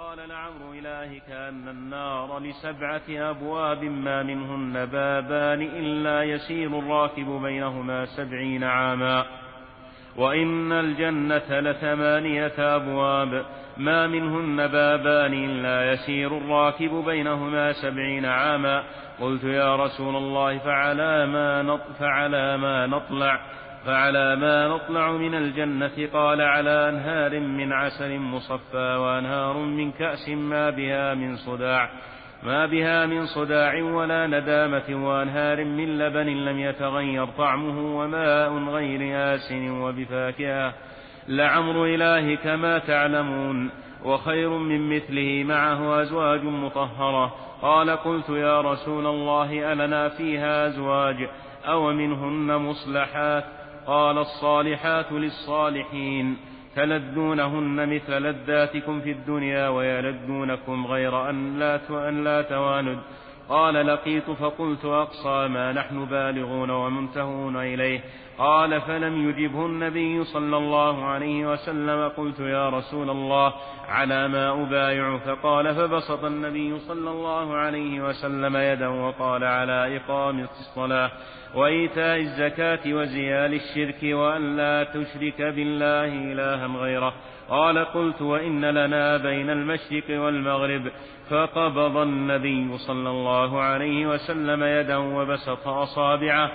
قال لعمر إلهك أن النار ل7 أبواب ما منهن بابان إلا يسير الراكب بينهما 70 عاما، وإن الجنة ل8 أبواب ما منهن بابان إلا يسير الراكب بينهما 70 عاما. قلت يا رسول الله فعلى ما نطلع من الجنة؟ قال على أنهار من عسل مصفى وأنهار من كأس ما بها من صداع ولا ندامة، وأنهار من لبن لم يتغير طعمه وماء غير آسن وبفاكهة. لعمر إلهك ما تعلمون، وخير من مثله معه أزواج مطهرة. قال قلت يا رسول الله ألنا فيها أزواج أو منهن مصلحات؟ قال الصالحات للصالحين تلذونهن مثل لذاتكم في الدنيا ويلذونكم غير أن لا تواند. قال لقيت فقلت أقصى ما نحن بالغون ومنتهون إليه. قال فلم يجبه النبي صلى الله عليه وسلم. قلت يا رسول الله على ما أبايع؟ فقال فبسط النبي صلى الله عليه وسلم يده وقال على إقام الصلاة وإيتاء الزكاة وزيال الشرك وأن لا تشرك بالله إلها غيره. قال قلت وإن لنا بين المشرق والمغرب؟ فقبض النبي صلى الله عليه وسلم يده وبسط أصابعه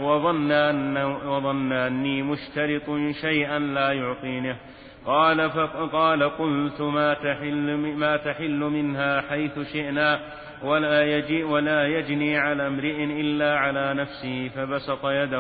وظن أني مشترط شيئا لا يعطينه. قال قلت ما تحل منها حيث شئنا ولا يجني على امرئ إلا على نفسه. فبسط يده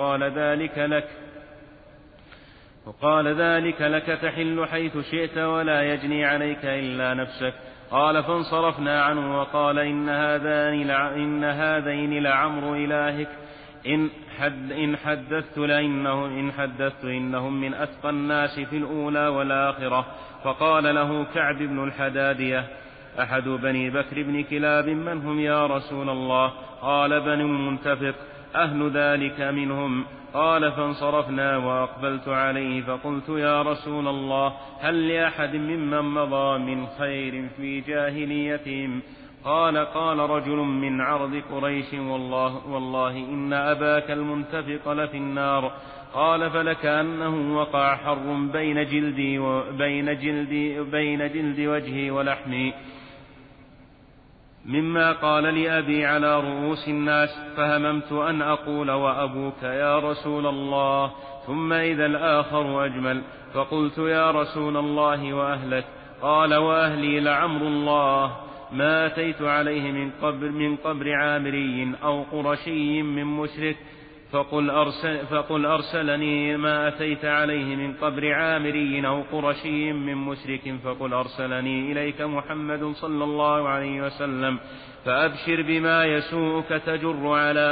وقال ذلك لك تحل حيث شئت ولا يجني عليك إلا نفسك. قال فانصرفنا عنه وقال إن هذين لعمر إلهك إن حدثت إنهم من أتقى الناس في الأولى والآخرة. فقال له كعب بن الحدادية أحد بني بكر بن كلاب من هم يا رسول الله؟ قال بني المنتفق أهل ذلك منهم. قال فانصرفنا وأقبلت عليه فقلت يا رسول الله هل لأحد ممن مضى من خير في جاهليتهم؟ قال رجل من عرض قريش والله إن أباك المنتفق لفي النار. قال فلكأنه وقع حر بين جلد وجهي ولحمي مما قال لأبي على رؤوس الناس، فهممت أن أقول وأبوك يا رسول الله، ثم إذا الآخر أجمل. فقلت يا رسول الله وأهلك؟ قال وأهلي لعمر الله ما أتيت عليه من قبر عامري أو قرشي من مشرك. فقل أرسلني ما أتيت عليه من قبر عامري أو قرشي من مشرك. فقل أرسلني إليك محمد صلى الله عليه وسلم فأبشر بما يسوءك تجر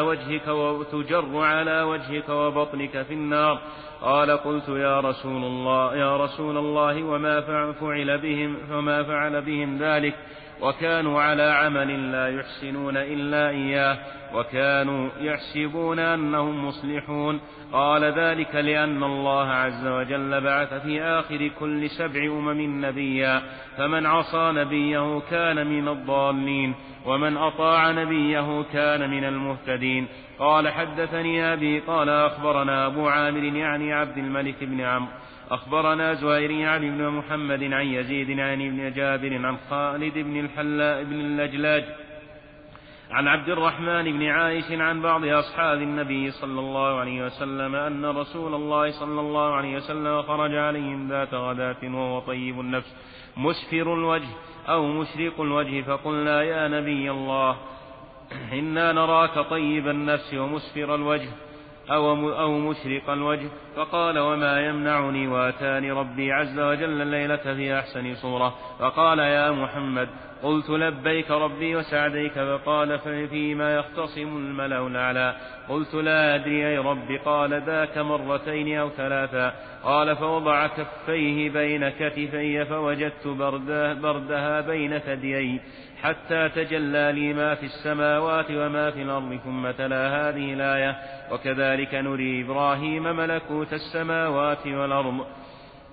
على وجهك وبطنك في النار. قال قلت يا رسول الله وما فعل بهم ذلك؟ وكانوا على عمل لا يحسنون إلا إياه وكانوا يحسبون أنهم مصلحون. قال ذلك لأن الله عز وجل بعث في آخر كل 7 نبيا، فمن عصى نبيه كان من الضالين ومن أطاع نبيه كان من المهتدين. قال حدثني أبي قال أخبرنا أبو عامر يعني عبد الملك بن عمرو أخبرنا زهير يعني بن محمد عن يزيد عن ابن جابر عن خالد بن اللجلاج عن عبد الرحمن بن عائش عن بعض أصحاب النبي صلى الله عليه وسلم أن رسول الله صلى الله عليه وسلم خرج عليهم ذات غداة وهو طيب النفس مسفر الوجه أو مشرق الوجه، فقلنا يا نبي الله إنا نراك طيب النفس ومسفر الوجه أو مشرق الوجه. فقال وما يمنعني واتاني ربي عز وجل الليلة في أحسن صورة. فقال يا محمد قلت لبيك ربي وسعديك. فقال فيما يختصم الملأ الأعلى؟ قلت لا أدري أي رب. قال ذاك 2 أو 3. قال فوضع كفيه بين كتفي فوجدت بردها بين ثديي حتى تجلى لي ما في السماوات وما في الأرض. ثم تلا هذه الآية وكذلك نري إبراهيم ملكوت السماوات والأرض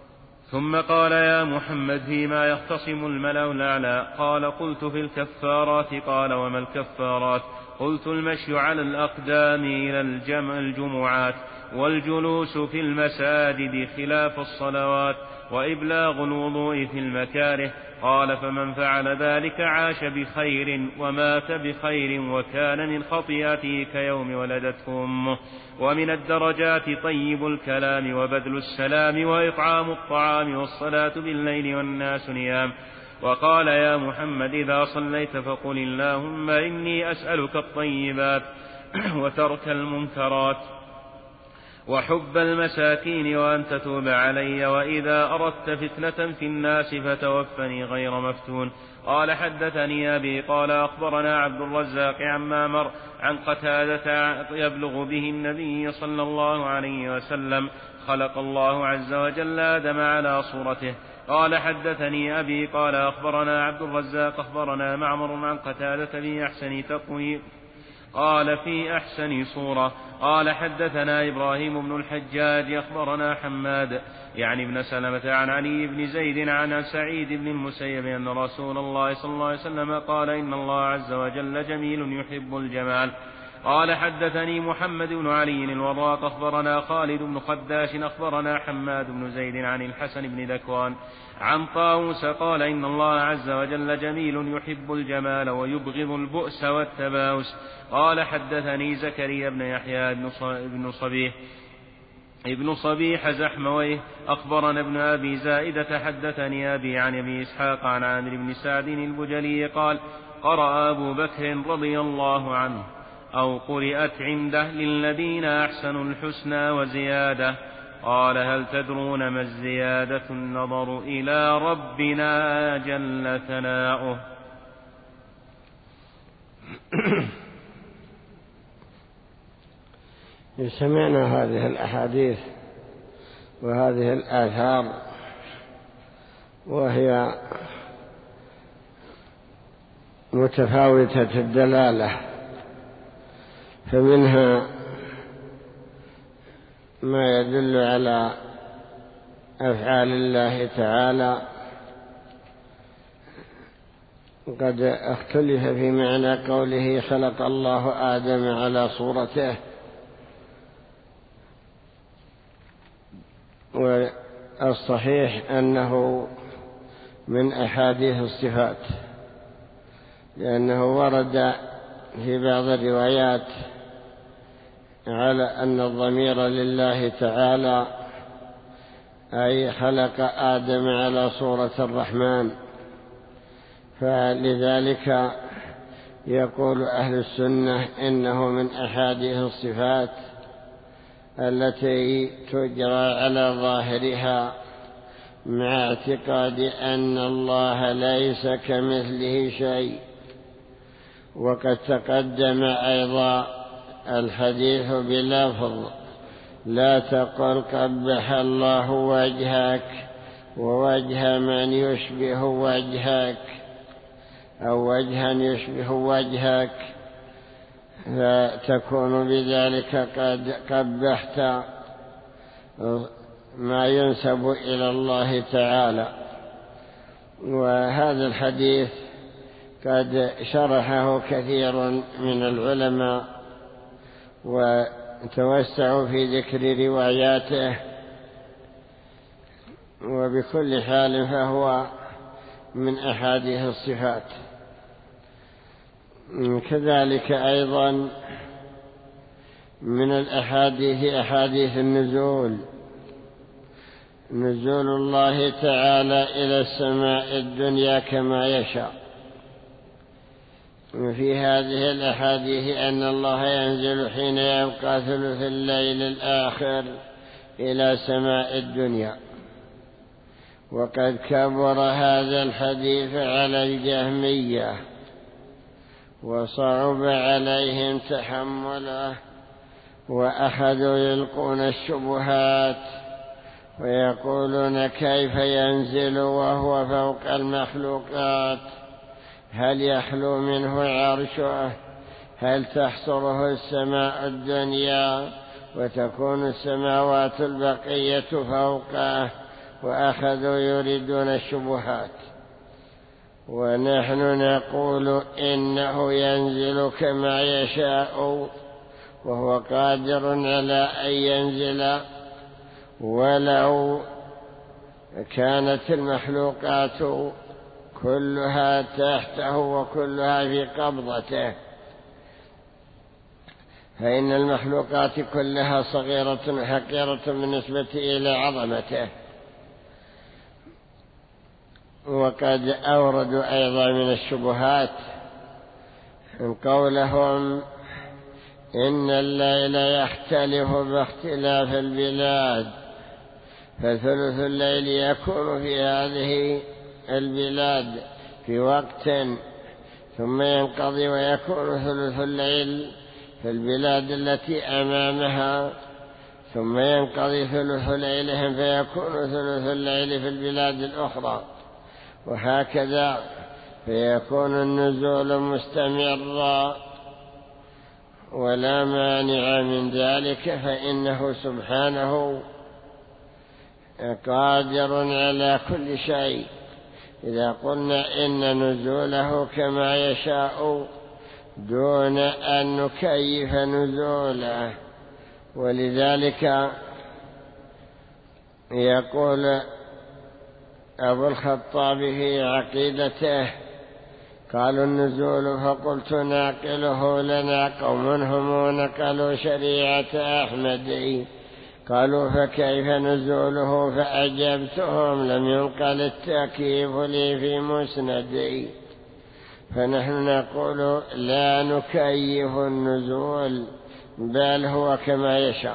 ثم قال: يا محمد فيما يختصم الملأ الأعلى؟ قال: قلت في الكفارات. قال: وما الكفارات؟ قلت: المشي على الأقدام إلى الجمعات، والجلوس في المساجد خلاف الصلوات، وإبلاغ الوضوء في المكاره. قال: فمن فعل ذلك عاش بخير ومات بخير، وكان من خطيئته كيوم ولدته أمه. ومن الدرجات طيب الكلام وبذل السلام وإطعام الطعام والصلاة بالليل والناس نيام. وقال: يا محمد إذا صليت فقل: اللهم إني أسألك الطيبات وترك المنكرات وحب المساكين وأن تتوب علي، وإذا أردت فتنة في الناس فتوفني غير مفتون. قال: حدثني أبي قال: أخبرنا عبد الرزاق عن معمر عن قتادة يبلغ به النبي صلى الله عليه وسلم: خلق الله عز وجل آدم على صورته. قال: حدثني أبي قال: أخبرنا عبد الرزاق أخبرنا معمر عن قتادة في أحسن تقويم قال: في أحسن صورة. قال: حدثنا إبراهيم بن الحجاج أخبرنا حماد يعني ابن سلمة عن علي بن زيد عن سعيد بن المسيب أن رسول الله صلى الله عليه وسلم قال: إن الله عز وجل جميل يحب الجمال. قال: حدثني محمد بن علي الوراق أخبرنا خالد بن خداش أخبرنا حماد بن زيد عن الحسن بن ذكوان عن طاووس قال: إن الله عز وجل جميل يحب الجمال ويبغض البؤس والتباؤس. قال: حدثني زكريا بن يحيى ابن صبيح زحمويه أخبرنا ابن أبي زائدة حدثني أبي عن أبي إسحاق عن عامر بن سعد البجلي قال: قرأ أبو بكر رضي الله عنه أو قرئت عنده: للذين أحسنوا الحسنى وزيادة. قال: هل تدرون ما الزيادة؟ النظر إلى ربنا جل ثناؤه. سمعنا هذه الأحاديث وهذه الآثار وهي متفاوتة الدلالة، فمنها ما يدل على أفعال الله تعالى قد اختلف في معنى قوله: خلق الله آدم على صورته. والصحيح أنه من أحاديث الصفات، لأنه ورد في بعض الروايات على أن الضمير لله تعالى، أي خلق آدم على صورة الرحمن. فلذلك يقول أهل السنة إنه من أحاديث الصفات التي تجرى على ظاهرها مع اعتقاد أن الله ليس كمثله شيء. وقد تقدم أيضا الحديث بلفظ: لا تقل قبح الله وجهك ووجه من يشبه وجهك أو وجها يشبه وجهك، فتكون بذلك قد قبحت ما ينسب إلى الله تعالى. وهذا الحديث قد شرحه كثير من العلماء وتوسعوا في ذكر رواياته، وبكل حال فهو من أحاديث الصفات. كذلك أيضا من الأحاديث أحاديث النزول، نزول الله تعالى إلى السماء الدنيا كما يشاء. وفي هذه الأحاديث أن الله ينزل حين يبقى ثلث الليل الآخر إلى سماء الدنيا. وقد كبر هذا الحديث على الجهمية وصعب عليهم تحمله، وأخذوا يلقون الشبهات ويقولون: كيف ينزل وهو فوق المخلوقات؟ هل يخلو منه عرشه؟ هل تحصره السماء الدنيا وتكون السماوات البقية فوقه؟ وأخذوا يريدون الشبهات. ونحن نقول إنه ينزل كما يشاء، وهو قادر على أن ينزل ولو كانت المخلوقات كلها تحته وكلها في قبضته، فإن المخلوقات كلها صغيرة حقيرة بالنسبة إلى عظمته. وقد أوردوا أيضا من الشبهات قولهم إن الليل يختلف باختلاف البلاد، فثلث الليل يكون في هذه البلاد في وقت ثم ينقضي، ويكون ثلث الليل في البلاد التي أمامها ثم ينقضي ثلث ليلهم فيكون ثلث الليل في البلاد الأخرى، وهكذا فيكون النزول مستمرا ولا مانع من ذلك، فإنه سبحانه قادر على كل شيء. إذا قلنا إن نزوله كما يشاء دون أن نكيف نزوله. ولذلك يقول أبو الخطاب في عقيدته: قالوا النزول فقلت ناقله لنا قوم هم نقلوا شريعة أحمد، قالوا فكيف نزوله؟ فأجبتهم لم ينقل التكييف لي في مسندي. فنحن نقول لا نكيف النزول، بل هو كما يشاء.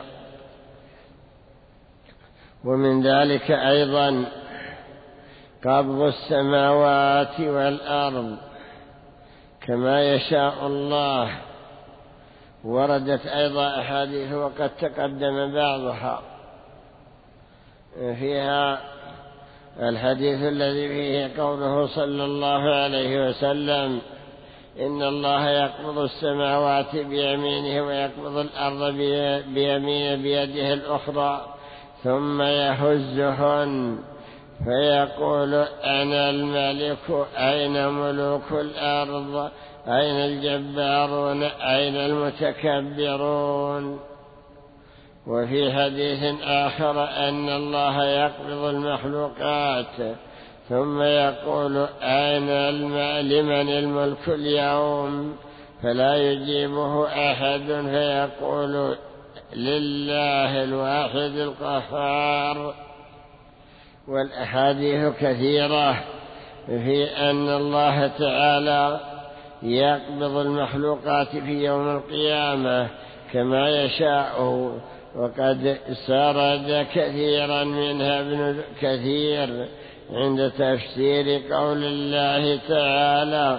ومن ذلك أيضا قبض السماوات والأرض كما يشاء الله. وردت أيضا أحاديث وقد تقدم بعضها، فيها الحديث الذي فيه قوله صلى الله عليه وسلم: إن الله يقبض السماوات بيمينه ويقبض الأرض بيمينه بيده الأخرى ثم يهزهن فيقول: أنا الملك، أين ملوك الأرض؟ أين الجبارون؟ أين المتكبرون؟ وفي حديث آخر أن الله يقبض المخلوقات ثم يقول: أين لمن الملك اليوم؟ فلا يجيبه أحد فيقول: لله الواحد القهار. والأحاديث كثيرة في أن الله تعالى يقبض المخلوقات في يوم القيامة كما يشاء، وقد سرد كثيرا منها ابن كثير عند تفسير قول الله تعالى: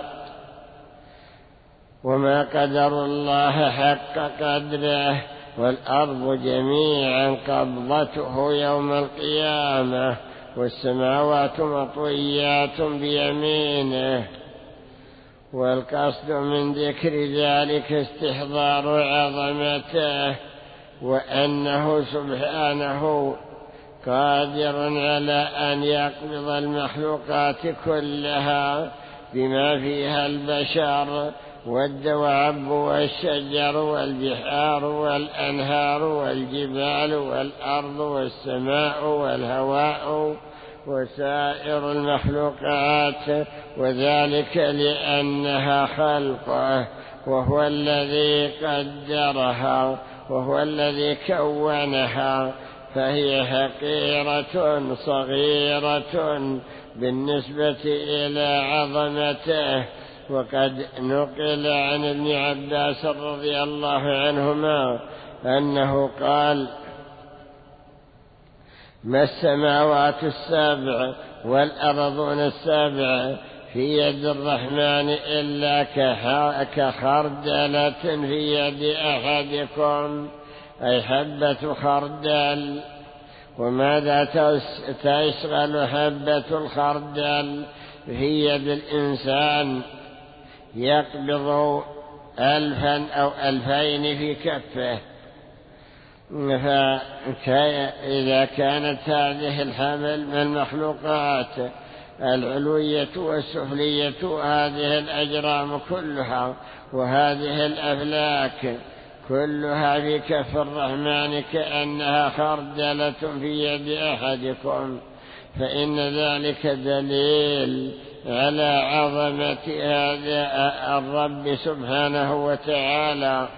وما قدر الله حق قدره والأرض جميعا قبضته يوم القيامة والسماوات مطويات بيمينه. والقصد من ذكر ذلك استحضار عظمته، وأنه سبحانه قادر على أن يقبض المخلوقات كلها بما فيها البشر والدواب والشجر والبحار والأنهار والجبال والأرض والسماء والهواء وسائر المخلوقات، وذلك لأنها خلقه، وهو الذي قدرها وهو الذي كونها، فهي حقيرة صغيرة بالنسبة إلى عظمته. وقد نقل عن ابن عباس رضي الله عنهما أنه قال: ما السماوات السبع والأرضون السبع في يد الرحمن إلا كخردلة في يد أحدكم، أي حبة خردل. وماذا تشغل حبة الخردل في يد الإنسان؟ يقبض 1000 أو 2000 في كفه، فإذا كانت هذه الحمل من المخلوقات العلوية والسفلية وهذه الأجرام كلها وهذه الأفلاك كلها في كف الرحمن كأنها خردلة في يد أحدكم، فإن ذلك دليل على عظمة هذا الرب سبحانه وتعالى،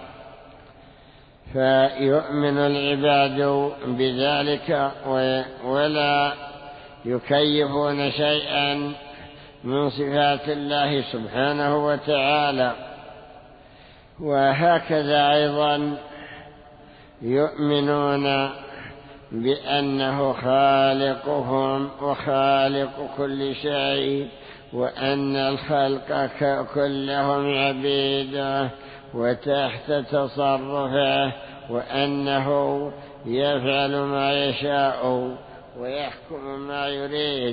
فيؤمن العباد بذلك ولا يكيفون شيئا من صفات الله سبحانه وتعالى. وهكذا أيضا يؤمنون بأنه خالقهم وخالق كل شيء، وأن الخلق كلهم عبيده وتحت تصرفه، وأنه يفعل ما يشاء ويحكم ما يريد.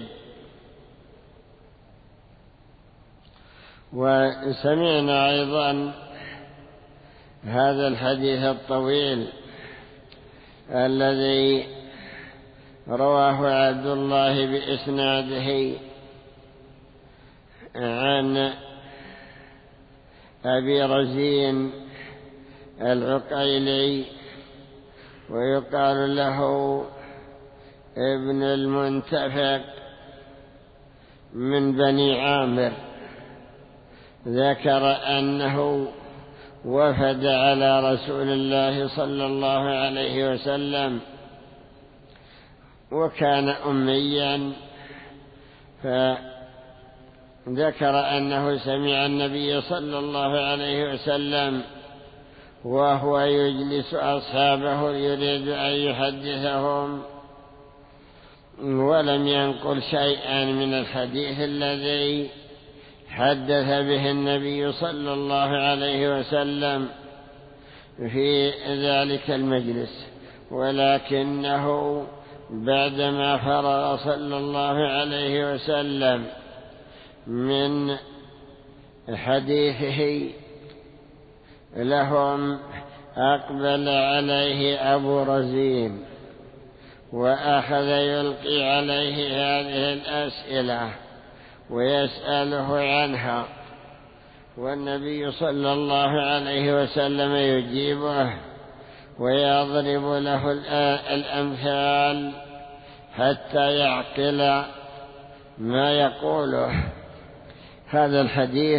وسمعنا أيضا هذا الحديث الطويل الذي رواه عبد الله بإسناده عن أبي رزين العقيلي، ويقال له ابن المنتفق من بني عامر، ذكر أنه وفد على رسول الله صلى الله عليه وسلم وكان أميا، فذكر أنه سمع النبي صلى الله عليه وسلم وهو يجلس أصحابه يريد أن يحدثهم، ولم ينقل شيئا من الحديث الذي حدث به النبي صلى الله عليه وسلم في ذلك المجلس، ولكنه بعدما فرغ صلى الله عليه وسلم من حديثه لهم أقبل عليه أبو رزين وأخذ يلقي عليه هذه الأسئلة ويسأله عنها، والنبي صلى الله عليه وسلم يجيبه ويضرب له الأمثال حتى يعقل ما يقوله. هذا الحديث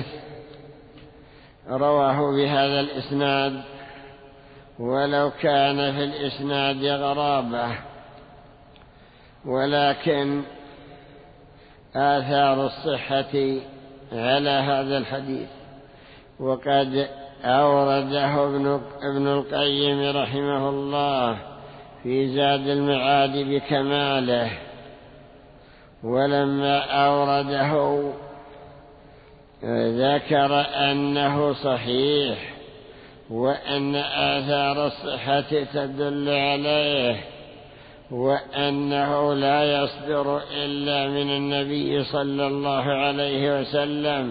رواه بهذا الإسناد، ولو كان في الإسناد غرابة، ولكن آثار الصحة على هذا الحديث، وقد أورده ابن القيم رحمه الله في زاد المعاد بكماله، ولما أورده ذكر أنه صحيح وأن آثار الصحة تدل عليه، وأنه لا يصدر إلا من النبي صلى الله عليه وسلم،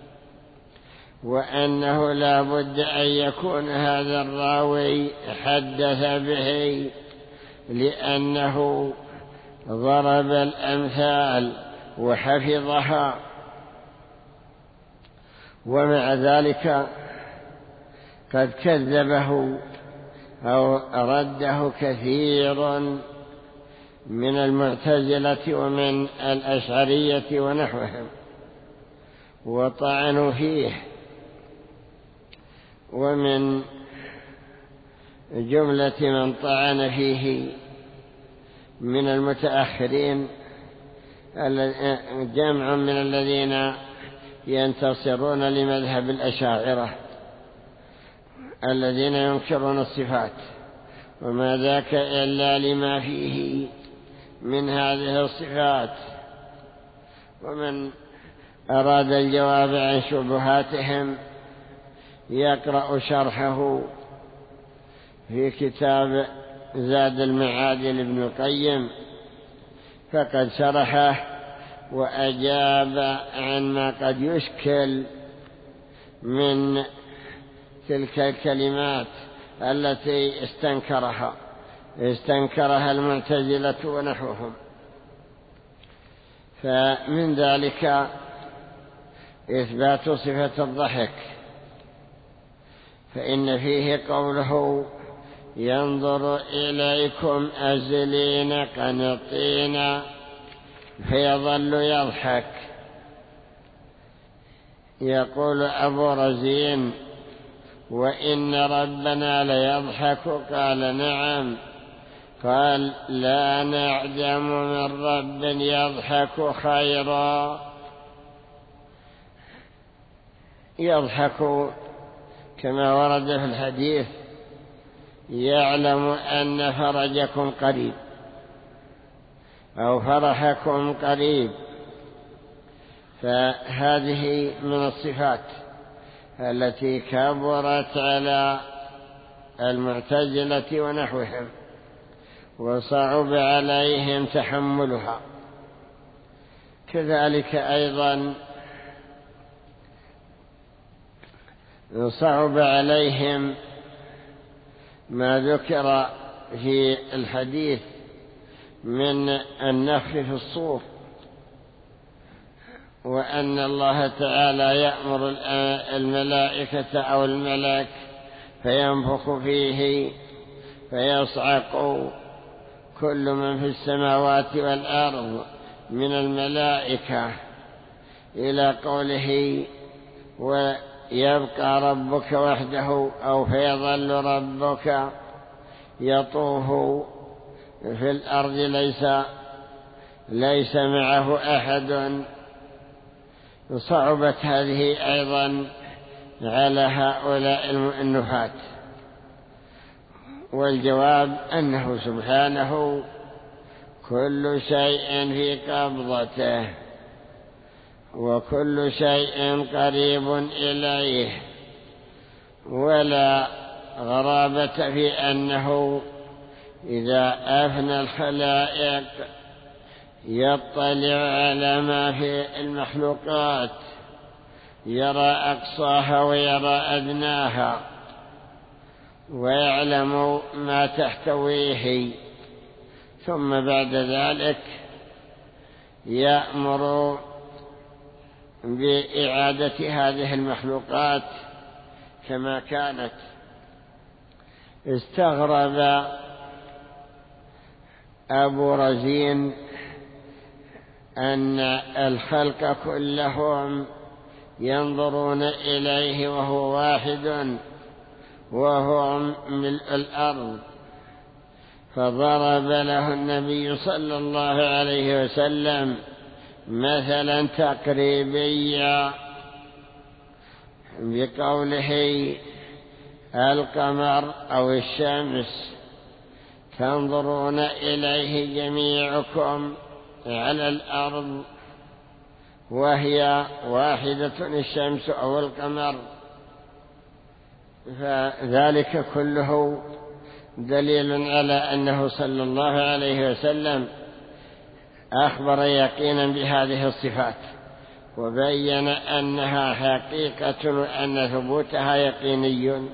وأنه لا بد أن يكون هذا الراوي حدث به لأنه ضرب الأمثال وحفظها. ومع ذلك قد كذبه أو رده كثير من المعتزلة ومن الأشعرية ونحوهم وطعنوا فيه، ومن جملة من طعن فيه من المتأخرين جمع من الذين ينتصرون لمذهب الأشاعرة الذين ينكرون الصفات، وما ذاك إلا لما فيه من هذه الصفات. ومن أراد الجواب عن شبهاتهم يقرأ شرحه في كتاب زاد المعاد لابن القيم، فقد شرحه وأجاب عن ما قد يشكل من تلك الكلمات التي استنكرها. استنكرها المعتزلة ونحوهم. فمن ذلك إثبات صفة الضحك، فإن فيه قوله ينظر إليكم أزلين قنطين فيظل يضحك. يقول أبو رزين وإن ربنا ليضحك، قال نعم. قال لا نعدم من رب يضحك خيرا. يضحك كما ورد في الحديث يعلم أن فرجكم قريب أو فرحكم قريب. فهذه من الصفات التي كبرت على المعتزلة ونحوهم وصعب عليهم تحملها. كذلك أيضا صعب عليهم ما ذكر في الحديث من النفخ في الصور، وأن الله تعالى يأمر الملائكة أو الملك فينفخ فيه فيصعق كل من في السماوات والأرض من الملائكة إلى قوله ويبقى ربك وحده، أو فيظل ربك يطوف في الأرض ليس معه أحد. صعبت هذه أيضا على هؤلاء النفاة. والجواب أنه سبحانه كل شيء في قبضته وكل شيء قريب إليه، ولا غرابة في أنه إذا أفنى الخلائق يطلع على ما في المخلوقات، يرى أقصاها ويرى أدناها ويعلم ما تحتويه، ثم بعد ذلك يأمر بإعادة هذه المخلوقات كما كانت. استغرب أبو رزين أن الخلق كلهم ينظرون إليه وهو واحد وهو ملء الأرض، فضرب له النبي صلى الله عليه وسلم مثلا تقريبيا بقوله القمر أو الشمس تنظرون إليه جميعكم على الأرض وهي واحدة الشمس أو القمر. فذلك كله دليل على أنه صلى الله عليه وسلم أخبر يقينا بهذه الصفات وبين أنها حقيقة وأن ثبوتها يقيني.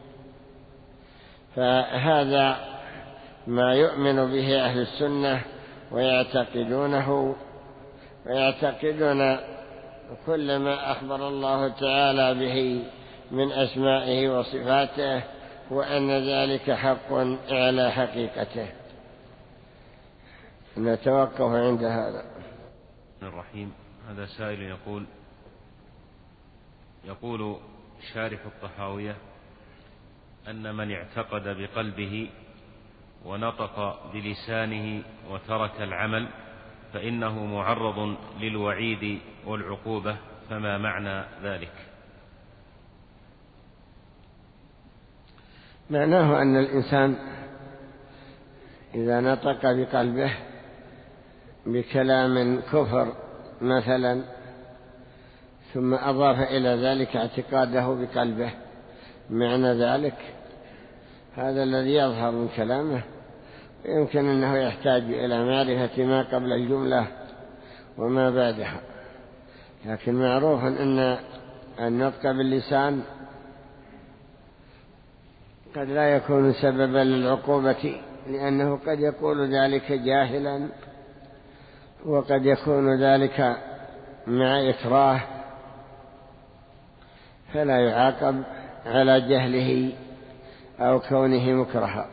فهذا ما يؤمن به أهل السنة ويعتقدونه، ويعتقدون كل ما أخبر الله تعالى به من أسمائه وصفاته، وأن ذلك حق على حقيقته. نتوقف عند هذا. الرحيم. هذا سائل يقول شارح الطحاوية أن من اعتقد بقلبه ونطق بلسانه وترك العمل فإنه معرض للوعيد والعقوبة، فما معنى ذلك؟ معناه أن الإنسان إذا نطق بقلبه بكلام كفر مثلا ثم أضاف إلى ذلك اعتقاده بقلبه، معنى ذلك هذا الذي يظهر من كلامه يمكن أنه يحتاج إلى معرفة ما قبل الجملة وما بعدها، لكن معروف أن النطق باللسان قد لا يكون سببا للعقوبة لأنه قد يقول ذلك جاهلا، وقد يكون ذلك مع إكراه، فلا يعاقب على جهله أو كونه مكرها.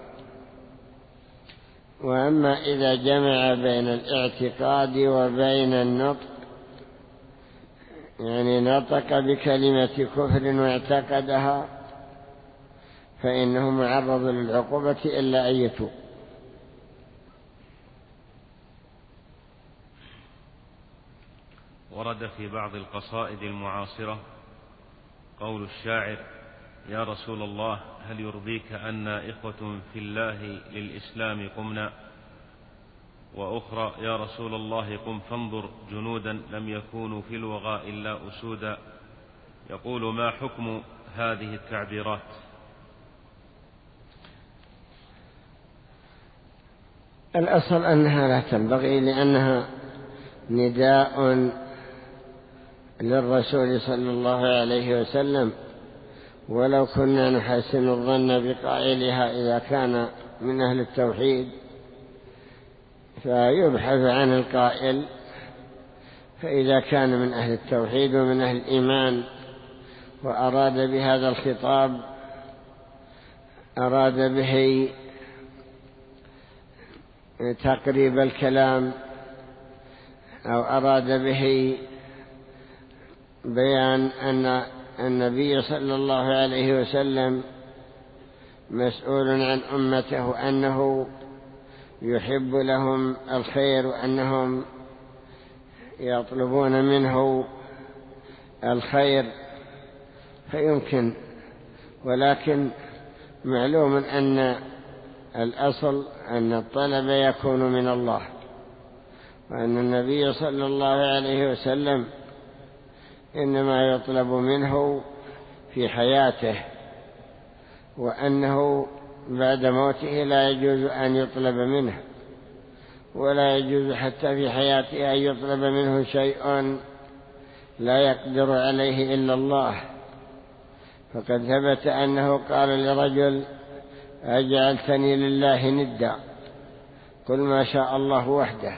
وأما إذا جمع بين الاعتقاد وبين النطق، يعني نطق بكلمة كفر واعتقدها، فإنه معرض للعقوبة إلا أن يتوب. ورد في بعض القصائد المعاصرة قول الشاعر: يا رسول الله هل يرضيك أنا إخوة في الله للإسلام قمنا، وأخرى: يا رسول الله قم فانظر جنودا لم يكونوا في الوغى إلا أسودا. يقول: ما حكم هذه التعبيرات؟ الأصل أنها لا تنبغي، لأنها نداء للرسول صلى الله عليه وسلم، ولو كنا نحسن الظن بقائلها إذا كان من أهل التوحيد فيبحث عن القائل، فإذا كان من أهل التوحيد ومن أهل الإيمان وأراد بهذا الخطاب أراد به تقريب الكلام أو أراد به بيان أن النبي صلى الله عليه وسلم مسؤول عن أمته، أنه يحب لهم الخير وأنهم يطلبون منه الخير، فيمكن. ولكن معلوم أن الأصل أن الطلب يكون من الله، وأن النبي صلى الله عليه وسلم إنما يطلب منه في حياته، وأنه بعد موته لا يجوز أن يطلب منه، ولا يجوز حتى في حياته أن يطلب منه شيء لا يقدر عليه إلا الله. فقد ثبت أنه قال لرجل: أجعلتني لله ندا، قل ما شاء الله وحده،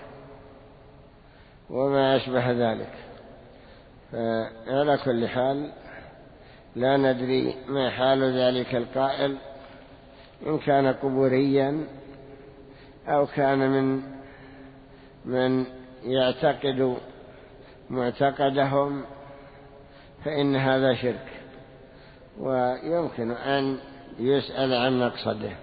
وما أشبه ذلك. فعلى كل حال لا ندري ما حال ذلك القائل، إن كان قبوريا أو كان من يعتقد معتقدهم، فإن هذا شرك، ويمكن أن يسأل عن مقصده.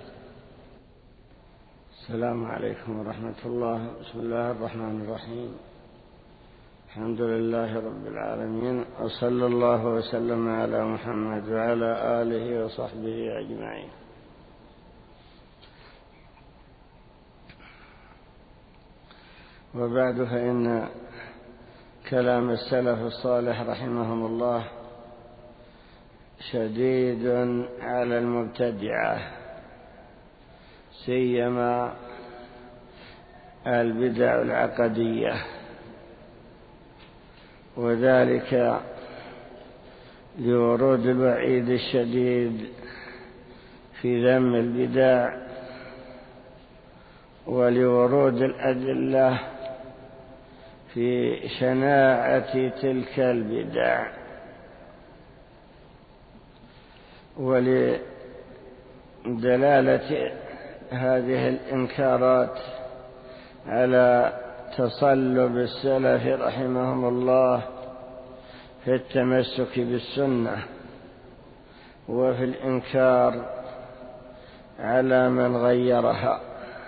السلام عليكم ورحمة الله. بسم الله الرحمن الرحيم. الحمد لله رب العالمين، وصلى الله وسلم على محمد وعلى آله وصحبه أجمعين. وبعد، فإن كلام السلف الصالح رحمهم الله شديد على المبتدعة، سيما البدع العقدية، وذلك لورود الوعيد الشديد في ذم البدع، ولورود الأدلة في شناعة تلك البدع، ولدلالة هذه الإنكارات على تصلب السلف رحمهم الله في التمسك بالسنة، وفي الإنكار على من غيرها.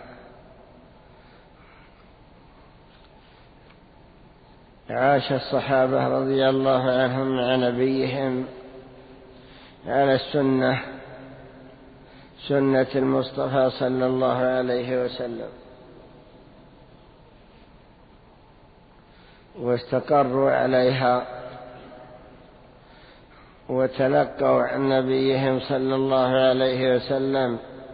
عاش الصحابة رضي الله عنهم مع نبيهم على السنة، سنة المصطفى صلى الله عليه وسلم، واستقروا عليها، وتلقوا عن نبيهم صلى الله عليه وسلم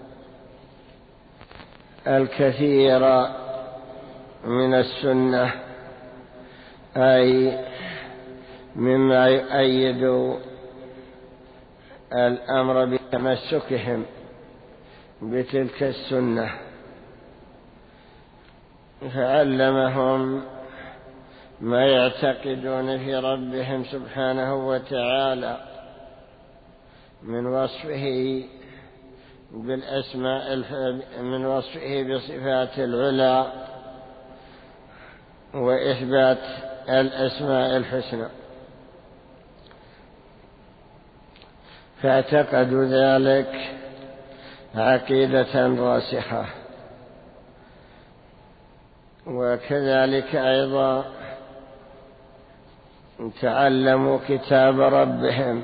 الكثير من السنة، أي مما يؤيد الأمر بتمسكهم بتلك السنة. فعلمهم ما يعتقدون في ربهم سبحانه وتعالى من وصفه من وصفه بصفات العلا وإثبات الأسماء الحسنى، فاعتقدوا ذلك عقيدة راسخة. وكذلك أيضا تعلموا كتاب ربهم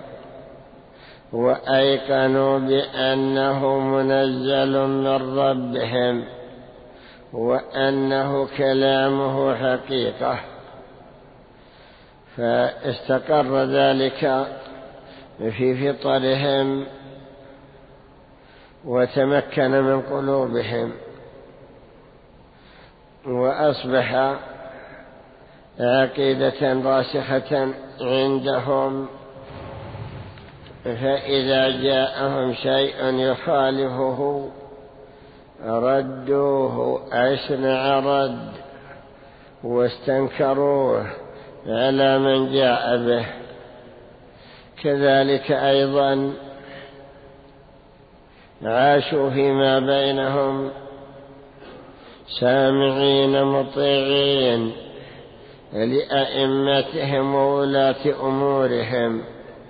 وأيقنوا بأنه منزل من ربهم وأنه كلامه حقيقة، فاستقر ذلك في فطرهم وتمكن من قلوبهم، وأصبح عقيدة راسخة عندهم، فإذا جاءهم شيء يخالفه ردوه أشنع رد واستنكروه على من جاء به. كذلك أيضا عاشوا فيما بينهم سامعين مطيعين لأئمتهم وولاة أمورهم،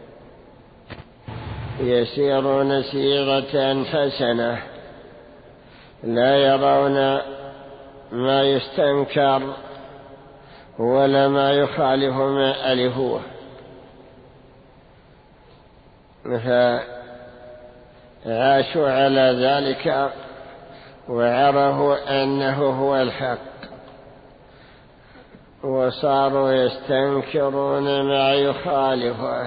يسيرون سيرة حسنة، لا يرون ما يستنكر ولا ما يخالف ما ألفوه، فعاشوا على ذلك وعرفوا أنه هو الحق، وصاروا يستنكرون ما يخالفه.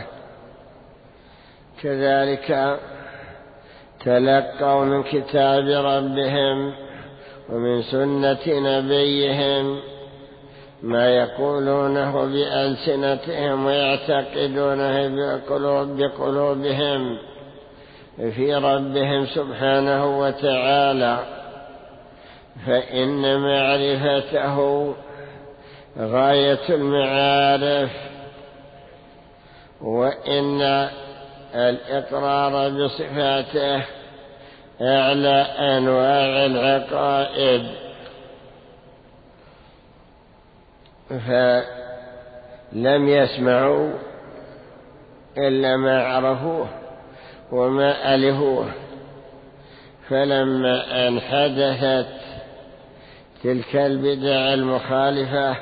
كذلك تلقوا من كتاب ربهم ومن سنة نبيهم ما يقولونه بألسنتهم ويعتقدونه بقلوبهم في ربهم سبحانه وتعالى، فإن معرفته غاية المعارف، وإن الإقرار بصفاته أعلى أنواع العقائد. فلم يسمعوا إلا ما عرفوه وما ألفوه، فلما أن حدثت تلك البدع المخالفة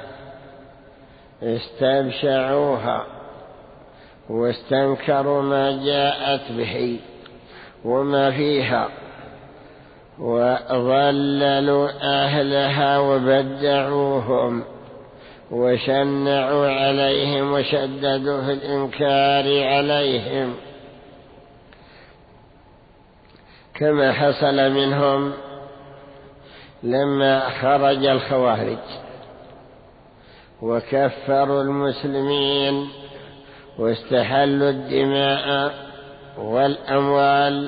استبشعوها واستنكروا ما جاءت به وما فيها، وضللوا أهلها وبدعوهم وشنعوا عليهم وشددوا في الإنكار عليهم، كما حصل منهم لما خرج الخوارج وكفروا المسلمين واستحلوا الدماء والأموال،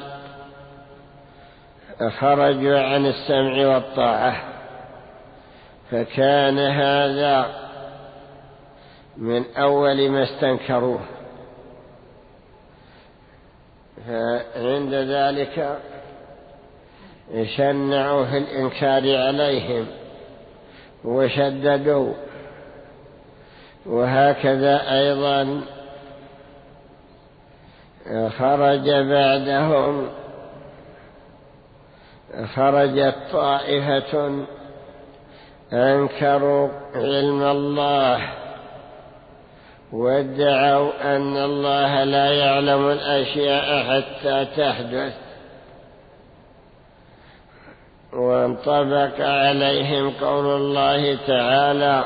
خرجوا عن السمع والطاعة، فكان هذا من أول ما استنكروه. فعند ذلك شنعوا في الإنكار عليهم وشددوا. وهكذا أيضا خرجت طائفة أنكروا علم الله وادعوا أن الله لا يعلم الأشياء حتى تحدث، وانطبق عليهم قول الله تعالى: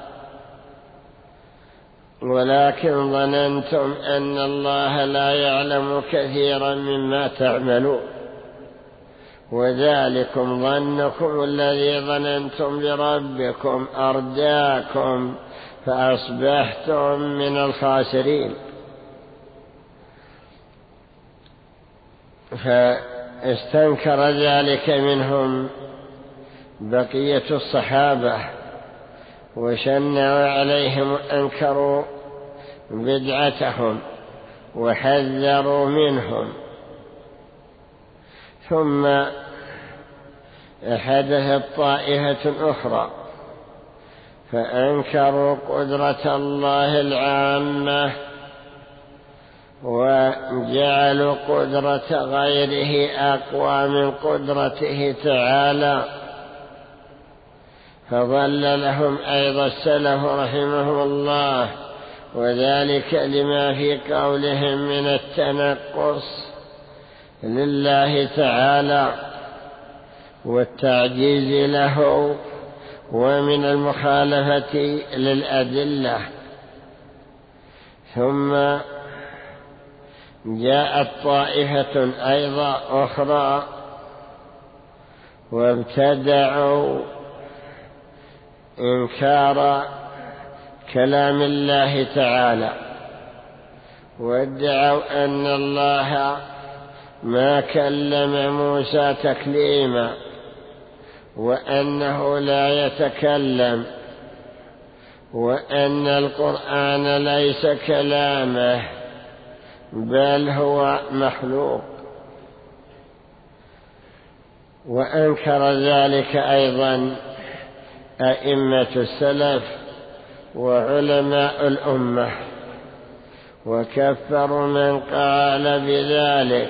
ولكن ظننتم أن الله لا يعلم كثيرا مما تعملون، وذلكم ظنكم الذي ظننتم بربكم أرداكم فأصبحتم من الخاسرين. فاستنكر ذلك منهم بقية الصحابة وشنعوا عليهم أنكروا بدعتهم وحذروا منهم. ثم حدثت طائفة أخرى فأنكروا قدرة الله العامة وجعلوا قدرة غيره أقوى من قدرته تعالى، فضل لهم أيضا السلف رحمهم الله، وذلك لما في قولهم من التنقص لله تعالى والتعجيز له ومن المخالفة للأدلة. ثم جاءت طائفة أيضا أخرى وابتدعوا إنكار كلام الله تعالى، وادعوا أن الله ما كلم موسى تكليما وأنه لا يتكلم وأن القرآن ليس كلامه بل هو مخلوق. وأنكر ذلك أيضا أئمة السلف وعلماء الأمة، وكفروا من قال بذلك،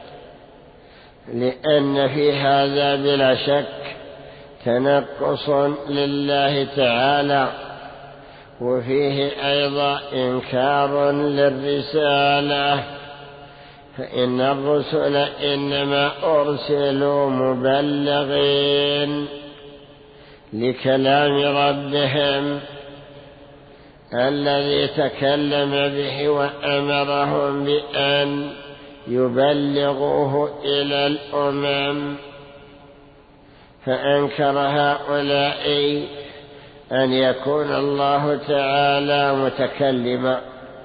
لأن في هذا بلا شك تنقص لله تعالى، وفيه أيضا إنكار للرسالة، فإن الرسل إنما أرسلوا مبلغين لكلام ربهم الذي تكلم به وأمرهم بأن يبلغوه إلى الأمم. فأنكر هؤلاء أن يكون الله تعالى متكلما،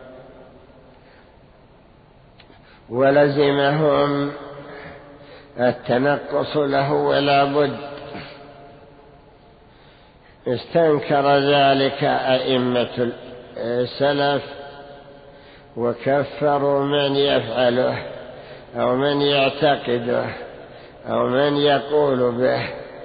ولزمهم التنقص له ولا بد. استنكر ذلك أئمة السلف وكفروا من يفعله أو من يعتقده أو من يقول به،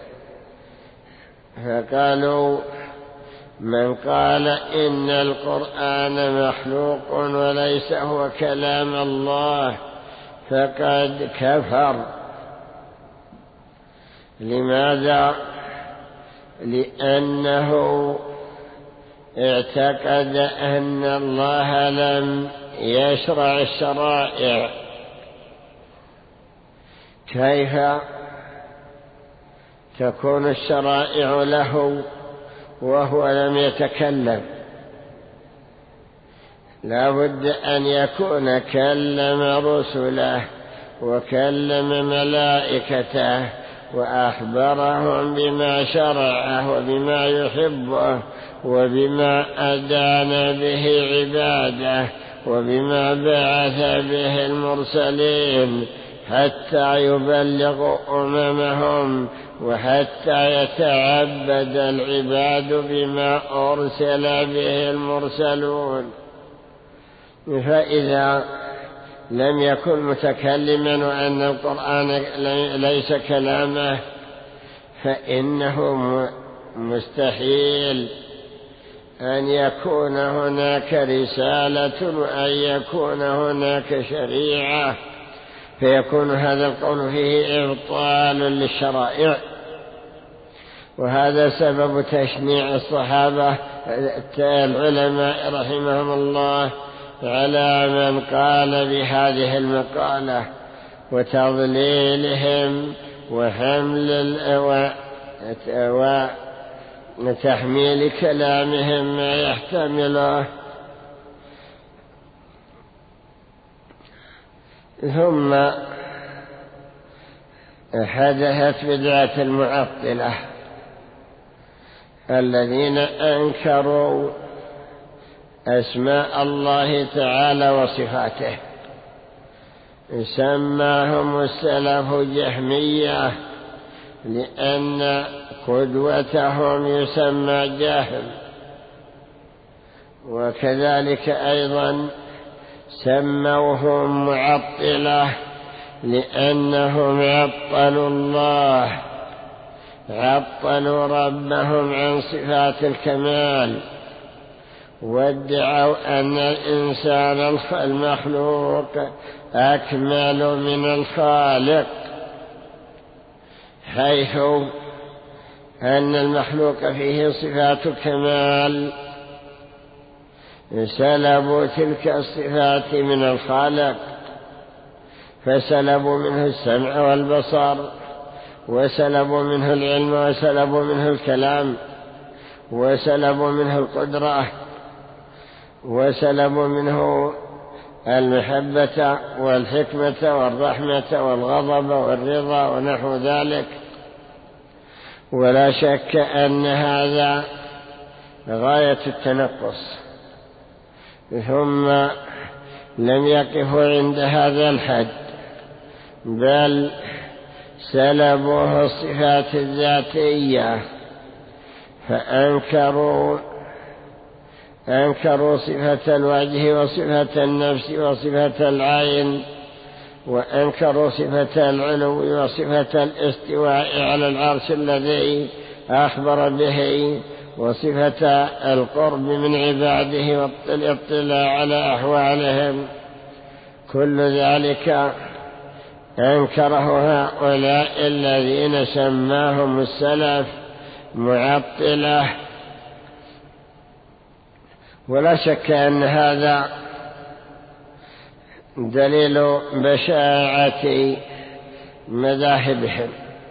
فقالوا من قال إن القرآن مخلوق وليس هو كلام الله فقد كفر. لماذا؟ لأنه اعتقد أن الله لم يشرع الشرائع. كيف تكون الشرائع له وهو لم يتكلم؟ لا بد أن يكون كلم رسله وكلم ملائكته وأخبرهم بما شرعه وبما يحبه وبما أدان به عباده وبما بعث به المرسلين حتى يبلغوا أممهم وحتى يتعبد العباد بما أرسل به المرسلون. فإذا لم يكن متكلما وأن القرآن ليس كلامه فإنه مستحيل أن يكون هناك رسالة وأن يكون هناك شريعة، فيكون هذا القول فيه إبطال للشرائع. وهذا سبب تشنيع الصحابة العلماء رحمهم الله على من قال بهذه المقالة وتضليلهم وحمل وتحميل كلامهم ما يحتمله. ثم حدثت بدعة المعطلة الذين أنكروا أسماء الله تعالى وصفاته، سماهم السلف جهمية لأن قدوتهم يسمى جاهل. وكذلك أيضا سموهم معطلة لأنهم عطلوا الله، عطلوا ربهم عن صفات الكمال، وادعوا أن الإنسان المخلوق أكمل من الخالق، حيث أن المخلوق فيه صفات الكمال، سلبوا تلك الصفات من الخالق، فسلبوا منه السمع والبصر، وسلبوا منه العلم، وسلبوا منه الكلام، وسلبوا منه القدرة، وسلبوا منه المحبة والحكمة والرحمة والغضب والرضا ونحو ذلك. ولا شك أن هذا غاية التنقص. ثم لم يقفوا عند هذا الحد، بل سلبوه الصفات الذاتية، فأنكروا صفة الوجه وصفة النفس وصفة العين، وأنكروا صفة العلو وصفة الاستواء على العرش الذي أخبر به، وصفة القرب من عباده والاطلاع على أحوالهم. كل ذلك أنكره هؤلاء الذين سماهم السلف معطلة. ولا شك أن هذا دليل بشاعة مذاهبهم،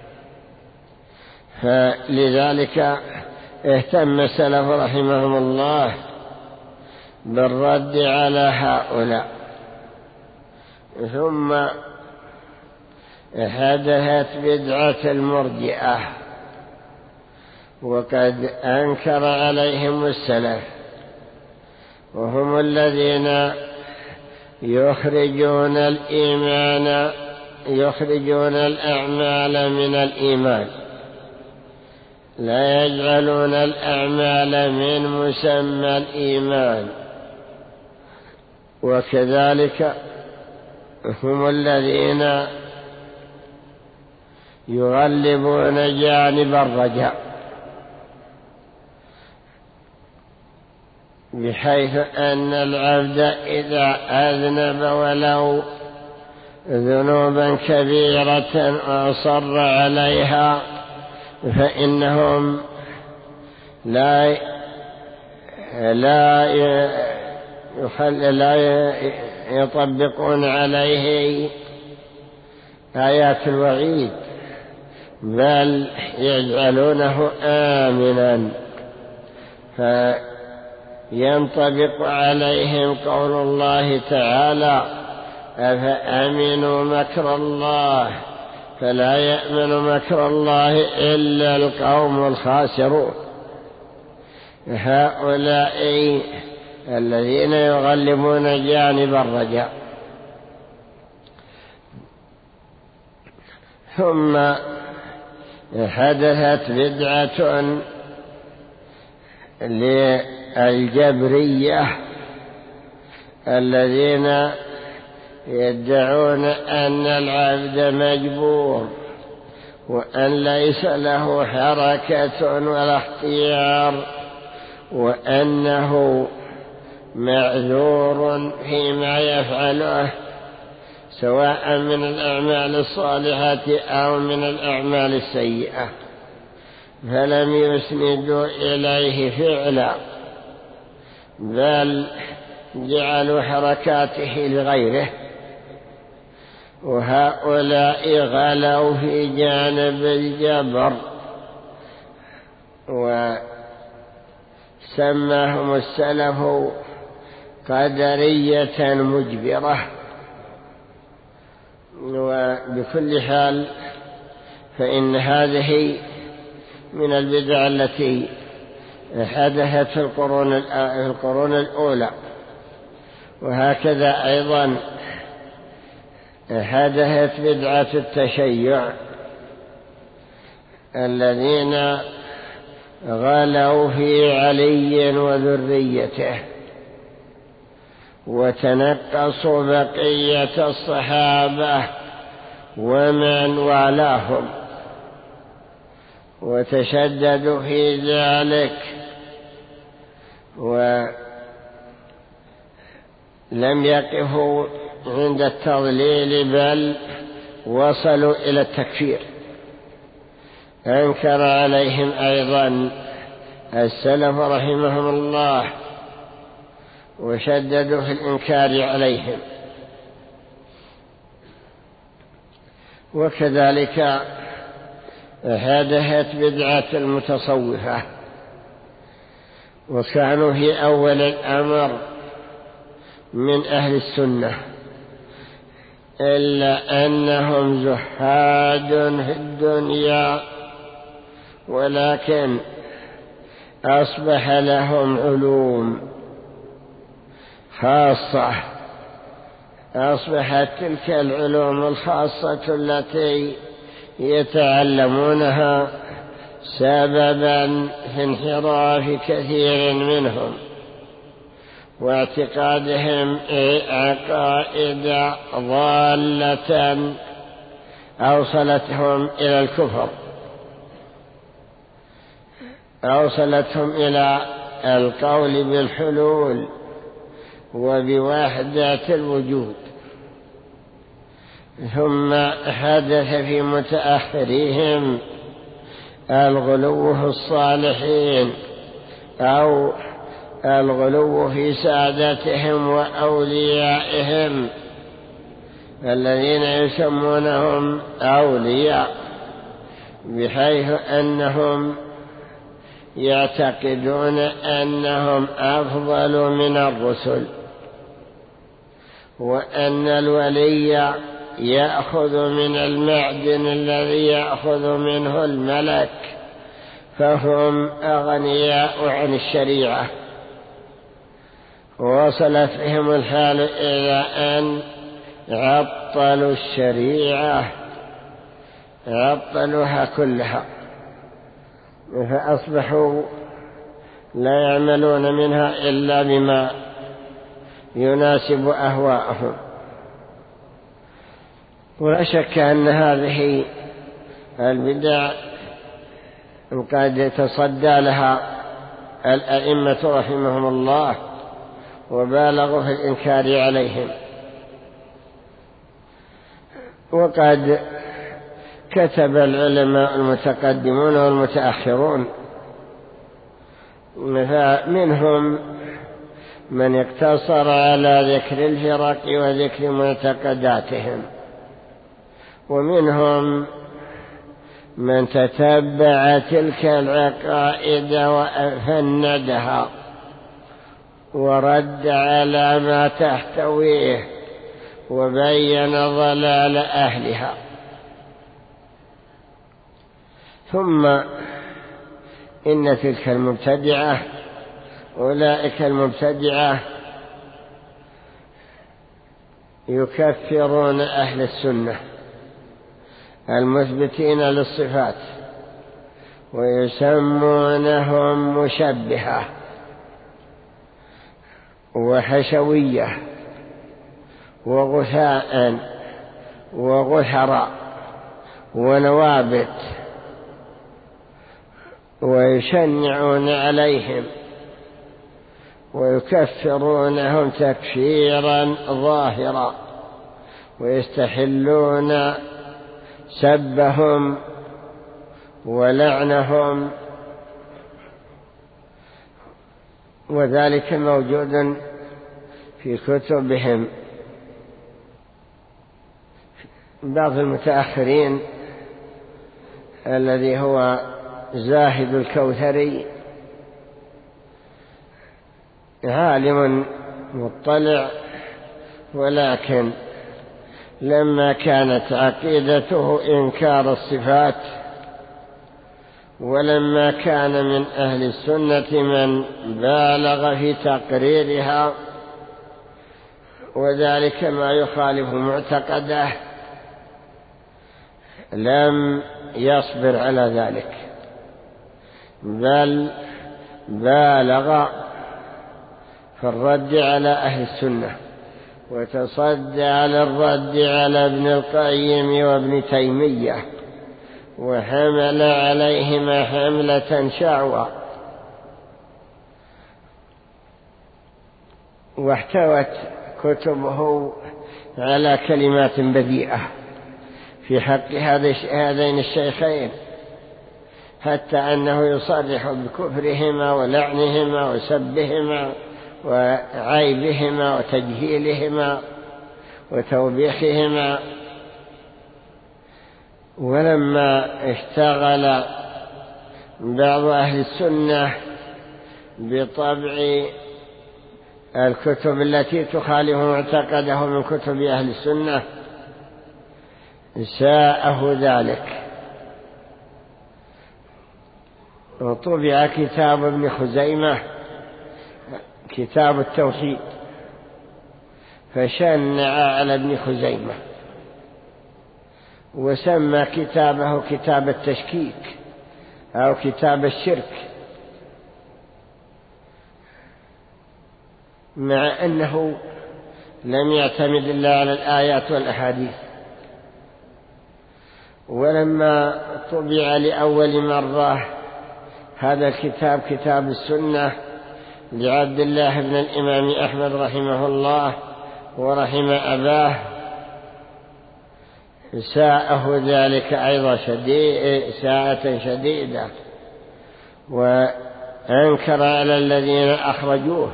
فلذلك اهتم السلف رحمهم الله بالرد على هؤلاء. ثم حدثت بدعة المرجئة، وقد أنكر عليهم السلف، وهم الذين يخرجون الأعمال من الإيمان، لا يجعلون الأعمال من مسمى الإيمان. وكذلك هم الذين يغلبون جانب الرجاء، بحيث أن العبد إذا أذنب ولو ذنوبا كبيرة وأصر عليها فإنهم لا يطبقون عليه آيات الوعيد، بل يجعلونه آمنا، فينطبق عليهم قول الله تعالى: أفأمنوا مكر الله فلا يأمن مكر الله إلا القوم الخاسرون. هؤلاء الذين يغلبون جانب الرجاء. ثم حدثت بدعة للجبرية الذين يدعون أن العبد مجبور، وأن ليس له حركة ولا اختيار، وأنه معذور فيما يفعله سواء من الأعمال الصالحة أو من الأعمال السيئة، فلم يسندوا إليه فعلا، بل جعلوا حركاته لغيره. وهؤلاء غلوا في جانب الجبر، وسماهم السلف قدرية مجبرة. وبكل حال فإن هذه من البدع التي حدثت في القرون الأولى، وهكذا أيضا حدثت بدعة التشيع الذين غلوا في علي وذريته وتنقصوا بقية الصحابة ومن والاهم وتشددوا في ذلك ولم يقفوا عند التضليل بل وصلوا إلى التكفير. أنكر عليهم أيضا السلف رحمهم الله وشددوا في الإنكار عليهم. وكذلك حدثت بدعة المتصوفة وكانوا في أول الأمر من أهل السنة إلا أنهم زهاد في الدنيا ولكن أصبح لهم علوم خاصة. أصبحت تلك العلوم الخاصة التي يتعلمونها سببا في انحراف كثير منهم واعتقادهم عقائد ضالة أوصلتهم إلى الكفر، أوصلتهم إلى القول بالحلول وبوحدة الوجود. ثم حدث في متأخرهم الغلو في الصالحين أو الغلو في سادتهم وأوليائهم الذين يسمونهم أولياء، بحيث أنهم يعتقدون أنهم أفضل من الرسل، وأن الولي يأخذ من المعدن الذي يأخذ منه الملك، فهم أغنياء عن الشريعة. وصلت بهم الحال إلى أن عطلوا الشريعة، عطلوها كلها، فأصبحوا لا يعملون منها إلا بما يناسب أهواءهم. ولا شك أن هذه البدع قد يتصدى لها الأئمة رحمهم الله وبالغوا في الإنكار عليهم. وقد كتب العلماء المتقدمون والمتأخرون منهم من اقتصر على ذكر الفرق وذكر معتقداتهم، ومنهم من تتبع تلك العقائد وفندها ورد على ما تحتويه وبين ضلال أهلها. ثم إن تلك المبتدعة، أولئك المبتدعة يكفرون أهل السنة المثبتين للصفات ويسمونهم مشبهة وحشوية وغثاء وغثراء ونوابت، ويشنعون عليهم ويكفرونهم تكفيرا ظاهرا ويستحلون سبهم ولعنهم، وذلك موجود في كتبهم. بعض المتأخرين الذي هو زاهد الكوثري عالم مطلع، ولكن لما كانت عقيدته إنكار الصفات، ولما كان من أهل السنة من بالغ في تقريرها وذلك ما يخالف معتقده، لم يصبر على ذلك، بل بالغ في الرد على أهل السنة، وتصدى على الرد على ابن القيم وابن تيمية، وحمل عليهما حملة شعوى. واحتوت كتبه على كلمات بديئة في حق هذين الشيخين، حتى أنه يصرح بكفرهما ولعنهما وسبهما وعيبهما وتجهيلهما وتوبيخهما. ولما اشتغل بعض أهل السنة بطبع الكتب التي تخالف معتقده من كتب أهل السنة ساءه ذلك، وطبع كتاب ابن خزيمة كتاب التوحيد، فشنع على ابن خزيمة وسمى كتابه كتاب التشكيك أو كتاب الشرك، مع أنه لم يعتمد إلا على الآيات والأحاديث. ولما طبع لأول مرة هذا الكتاب كتاب السنة لعبد الله بن الإمام أحمد رحمه الله ورحم أباه، ساءه ذلك أيضا ساءة شديدة، وأنكر على الذين أخرجوه،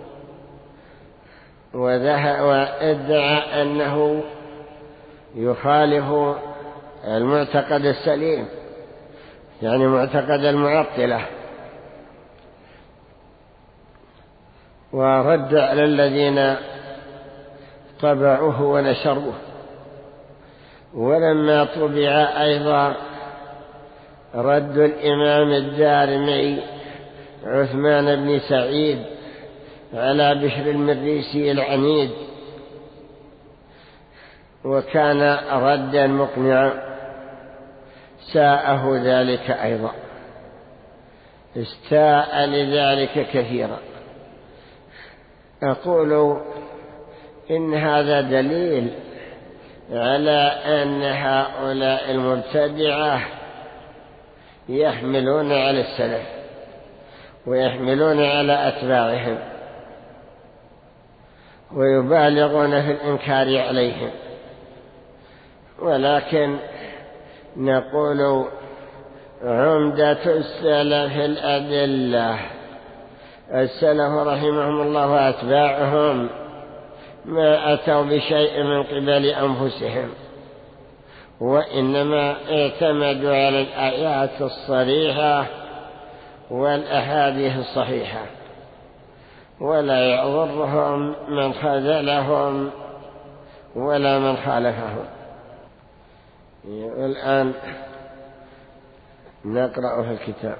وادعى أنه يخالف المعتقد السليم، يعني معتقد المعطلة، ورد على الذين طبعوه ونشروه. ولما طبع أيضا رد الإمام الدارمي عثمان بن سعيد على بشر المريسي العنيد، وكان ردا مقنعا، ساءه ذلك أيضا، استاء لذلك كثيرا. أقول إن هذا دليل على أن هؤلاء المبتدعة يحملون على السلف ويحملون على أتباعهم ويبالغون في الإنكار عليهم. ولكن نقول عمدة السلف الأدلة، السلف رحمهم الله وأتباعهم ما أتوا بشيء من قبل أنفسهم، وإنما اعتمدوا على الآيات الصريحة والأحاديث الصحيحة، ولا يضرهم من خذلهم ولا من خالفهم. الآن نقرأ في الكتاب.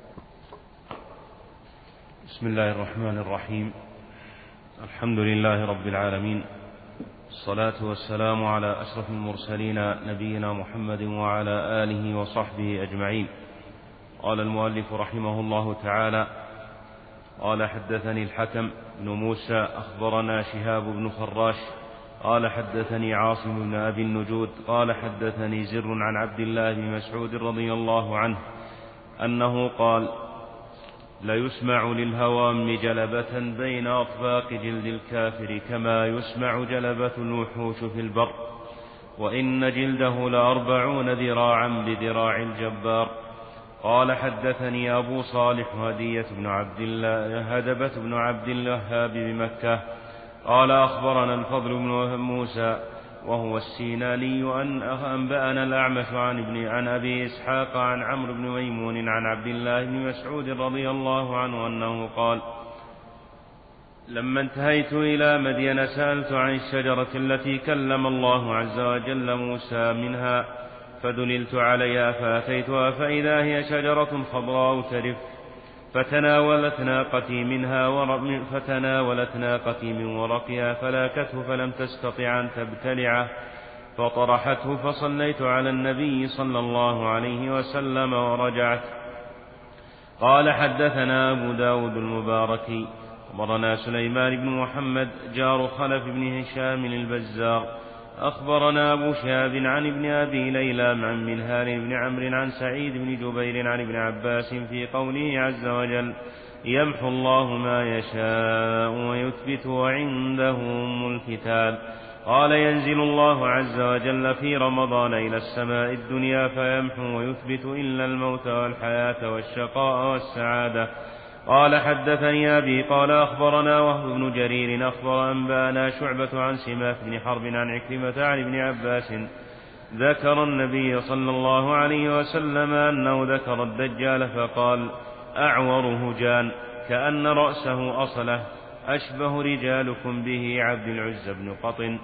بسم الله الرحمن الرحيم. الحمد لله رب العالمين، الصلاة والسلام على أشرف المرسلين نبينا محمد وعلى آله وصحبه أجمعين. قال المؤلف رحمه الله تعالى: قال حدثني الحكم بن موسى أخبرنا شهاب بن خراش قال حدثني عاصم بن أبي النجود قال حدثني زر عن عبد الله بن مسعود رضي الله عنه أنه قال: ليسمع للهوام جلبة بين أطباق جلد الكافر كما يسمع جلبة الوحوش في البر، وإن جلده ل40 ذراعا بذراع الجبار. قال حدثني أبو صالح هدبة بن عبد الوهاب بمكة قال أخبرنا الفضل بن موسى وهو السيناني أن أنبأنا الأعمش عن أبي إسحاق عن عمرو بن ميمون عن عبد الله بن مسعود رضي الله عنه أنه قال: لما انتهيت إلى مدين سألت عن الشجرة التي كلم الله عز وجل موسى منها، فدللت عليها فأتيتها فإذا هي شجرة خضراء ترف، فتناولت ناقتي من ورقها فلاكته فلم تستطع أن تبتلعه، فطرحته فصليت على النبي صلى الله عليه وسلم ورجعت. قال حدثنا أبو داود المباركي أخبرنا سليمان بن محمد جار خلف بن هشام البزار أخبرنا أبو شهاب عن ابن أبي ليلى عن منهال بن عمرو عن سعيد بن جبير عن ابن عباس في قوله عز وجل يمحو الله ما يشاء ويثبت وعنده أم الكتاب. قال ينزل الله عز وجل في رمضان إلى السماء الدنيا فيمحو ويثبت إلا الموت والحياة والشقاء والسعادة. قال حدثني أبي قال أخبرنا وهب بن جرير أخبر أنبانا شعبة عن سماك بن حرب عن عكرمة عن ابن عباس ذكر النبي صلى الله عليه وسلم أنه ذكر الدجال فقال أعور هجان كأن رأسه أصله أشبه رجالكم به عبد العزى بن قطن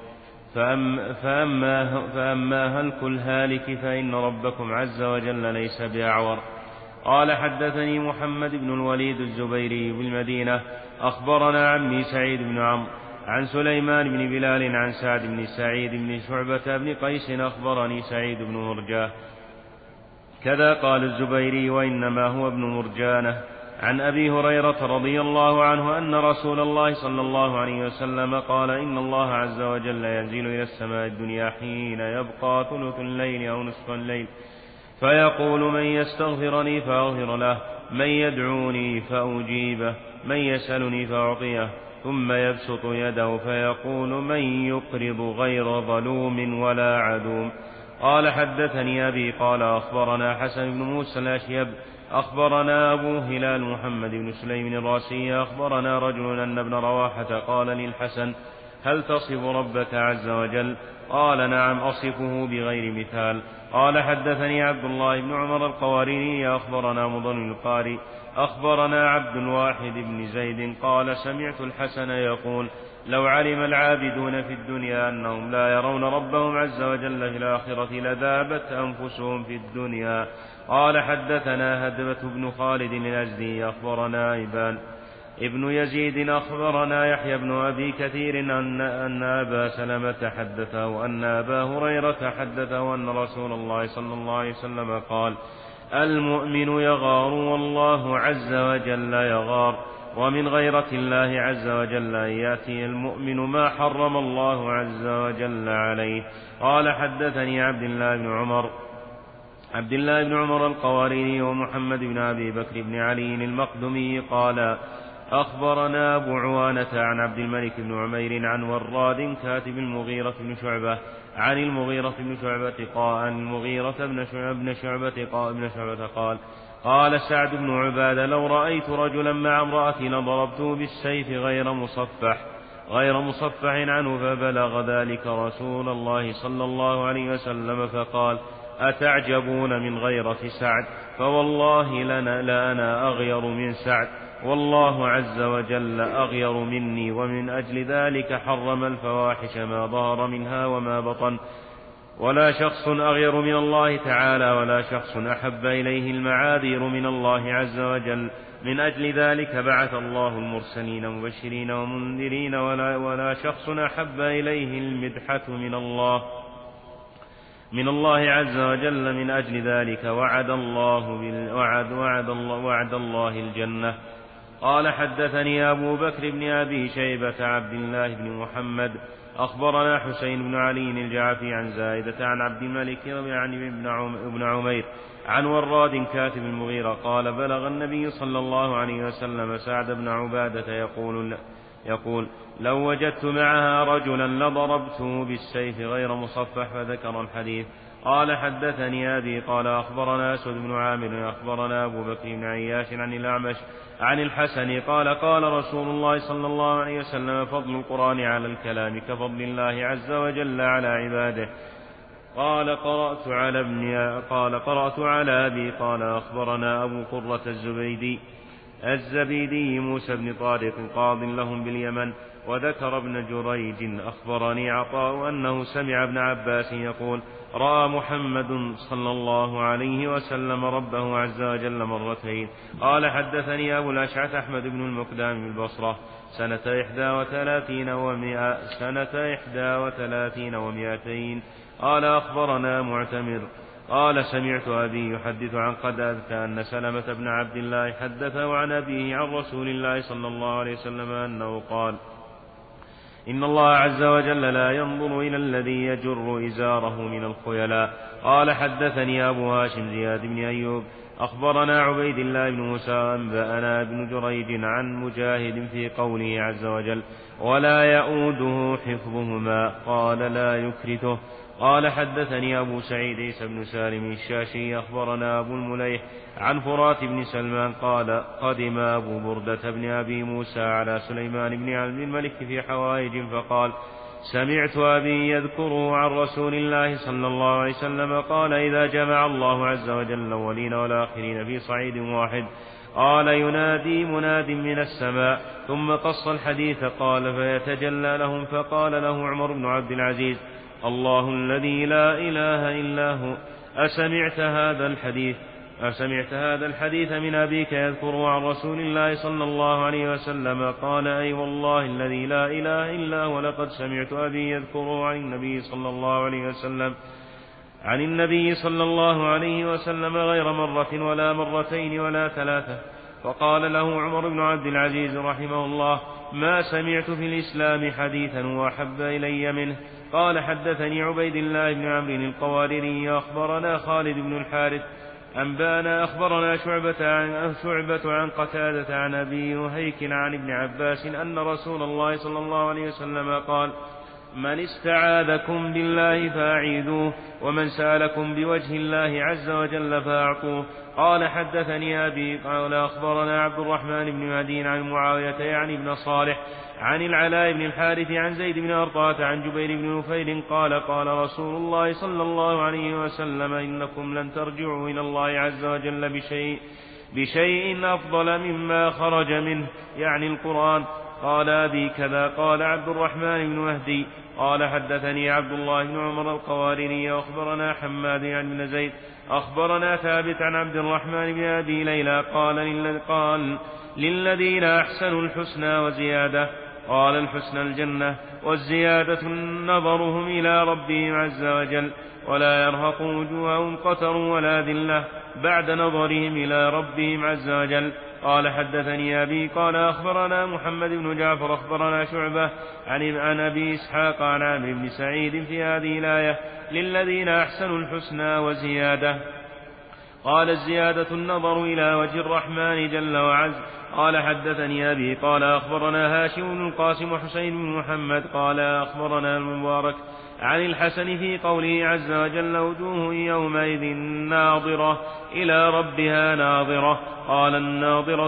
فأما هلك الهالك فإن ربكم عز وجل ليس بأعور. قال حدثني محمد بن الوليد الزبيري بالمدينة أخبرنا عمي سعيد بن عمرو عن سليمان بن بلال عن سعد بن سعيد بن شعبة بن قيس أخبرني سعيد بن مرجاه كذا قال الزبيري وإنما هو ابن مرجانة عن أبي هريرة رضي الله عنه أن رسول الله صلى الله عليه وسلم قال إن الله عز وجل ينزل إلى السماء الدنيا حين يبقى ثلث الليل أو نصف الليل فيقول من يستغفرني فأغفر له من يدعوني فأجيبه من يسألني فأعطيه ثم يبسط يده فيقول من يقرض غير ظلوم ولا عدوم. قال حدثني أبي قال أخبرنا حسن بن موسى الأشيب أخبرنا أبو هلال محمد بن سليم الراسي أخبرنا رجل أن ابن رواحة قال للحسن هل تصف ربك عز وجل؟ قال نعم أصفه بغير مثال. قال حدثني عبد الله بن عمر القواريري أخبرنا مضل القاري أخبرنا عبد الواحد بن زيد قال سمعت الحسن يقول لو علم العابدون في الدنيا أنهم لا يرون ربهم عز وجل في الآخرة لذابت أنفسهم في الدنيا. قال حدثنا هدبة بن خالد الأزدي أخبرنا إبان ابن يزيد أخبرنا يحيى بن أبي كثير أن أبا سلمة حدثه أن أبا هريرة حدثه أن رسول الله صلى الله عليه وسلم قال المؤمن يغار والله عز وجل يغار ومن غيرة الله عز وجل أن يأتي المؤمن ما حرم الله عز وجل عليه. قال حدثني عبد الله بن عمر القواريري ومحمد بن أبي بكر بن علي المقدمي قال أخبرنا أبو عوانة عن عبد الملك بن عمير عن وراد كاتب المغيرة بن شعبة عن المغيرة بن شعبة قال قال سعد بن عبادة لو رأيت رجلا مع امرأتي لضربته بالسيف غير مصفح عنه فبلغ ذلك رسول الله صلى الله عليه وسلم فقال أتعجبون من غيرة سعد فوالله لأنا أغير من سعد والله عز وجل أغير مني ومن أجل ذلك حرم الفواحش ما ظهر منها وما بطن ولا شخص أغير من الله تعالى ولا شخص أحب إليه المعاذير من الله عز وجل من أجل ذلك بعث الله المرسلين مبشرين ومنذرين ولا شخص أحب إليه المدحة من الله عز وجل من أجل ذلك وعد الله الجنة. قال حدثني أبو بكر بن أبي شيبة عبد الله بن محمد أخبرنا حسين بن علي الجعفي عن زائدة عن عبد الملك يعني ابن عمير عن وراد كاتب المغيرة قال بلغ النبي صلى الله عليه وسلم سعد بن عبادة يقول لو وجدت معها رجلا لضربته بالسيف غير مصفح فذكر الحديث. قال حدثني أبي قال أخبرنا أسود بن عامر أخبرنا أبو بكر بن عياش عن الأعمش عن الحسن قال قال رسول الله صلى الله عليه وسلم فضل القرآن على الكلام كفضل الله عز وجل على عباده. قال قرأت على أبي قال أخبرنا أبو قرة الزبيدي موسى بن طارق قاض لهم باليمن وذكر ابن جريج أخبرني عطاء أنه سمع ابن عباس يقول رأى محمد صلى الله عليه وسلم ربه عز وجل مرتين. قال حدثني أبو الأشعث أحمد بن المقدام بالبصرة سنة 31 و200. قال أخبرنا معتمر قال سمعت أبي يحدث عن قتادة أن سلمة بن عبد الله حدثه عن أبيه عن رسول الله صلى الله عليه وسلم أنه قال إن الله عز وجل لا ينظر إلى الذي يجر إزاره من الخيلاء. قال حدثني أبو هاشم زياد بن أيوب أخبرنا عبيد الله بن موسى أنبأنا ابن جريج عن مجاهد في قوله عز وجل ولا يؤوده حفظهما قال لا يكرته. قال حدثني أبو سعيد عيسى بن سالم الشاشي أخبرنا أبو المليح عن فرات بن سلمان قال قدم أبو بردة بن أبي موسى على سليمان بن عبد الملك في حوائج فقال سمعت أبي يذكره عن رسول الله صلى الله عليه وسلم قال إذا جمع الله عز وجل الأولين والآخرين في صعيد واحد قال ينادي مناد من السماء ثم قص الحديث قال فيتجلى لهم فقال له عمر بن عبد العزيز الله الذي لا إله إلا هو أسمعت هذا الحديث من أبيك يذكره عن رسول الله صلى الله عليه وسلم قال أي والله الذي لا إله إلا هو لقد سمعت أبي يذكره عن النبي صلى الله عليه وسلم غير مرة ولا مرتين ولا ثلاثة. فقال له عمر بن عبد العزيز رحمه الله ما سمعت في الإسلام حديثا وأحب إلي منه. قال حدثني عبيد الله بن عمرو القواريري أخبرنا خالد بن الحارث أنبانا أخبرنا شعبة عن قتادة عن أبي نهيك عن ابن عباس أن رسول الله صلى الله عليه وسلم قال من استعاذكم بالله فأعيذوه ومن سألكم بوجه الله عز وجل فأعطوه. قال حدثني أبي قال أخبرنا عبد الرحمن بن مهدي عن معاوية يعني بن صالح عن العلاء بن الحارث عن زيد بن أرطاة عن جبير بن نفيل قال قال رسول الله صلى الله عليه وسلم إنكم لن ترجعوا إلى الله عز وجل بشيء أفضل مما خرج منه يعني القرآن. قال أبي كذا. قال عبد الرحمن بن مهدي قال حدثني عبد الله بن عمر القواريري وأخبرنا حماد عن بن زيد أخبرنا ثابت عن عبد الرحمن بن أبي ليلى قال للذين أحسنوا الحسنى وزيادة. قال الحسنى الجنة والزيادة نظرهم إلى ربهم عز وجل ولا يرهق وجوههم قتر ولا ذلة بعد نظرهم إلى ربهم عز وجل. قال حدثني أبي قال أخبرنا محمد بن جعفر أخبرنا شعبة عن أبي إسحاق عن عامر بن سعيد في هذه الآية للذين أحسنوا الحسنى وزيادة. قال الزيادة النظر إلى وجه الرحمن جل وعز. قال حدثني أبي قال أخبرنا هاشم بن القاسم وحسين بن محمد قال أخبرنا المبارك عن الحسن في قوله عز وجل وجوه يومئذ ناظرة إلى ربها ناظرة. قال الناظرة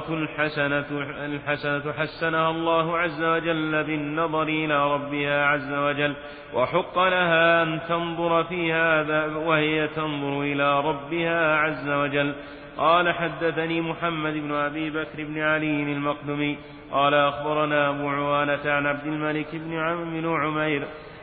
الحسنة حسنها الله عز وجل بالنظر إلى ربها عز وجل وحق لها أن تنظر في هذا وهي تنظر إلى ربها عز وجل. قال حدثني محمد بن أبي بكر بن علي المقدمي قال أخبرنا أبو عوانة عن عبد الملك بن عمير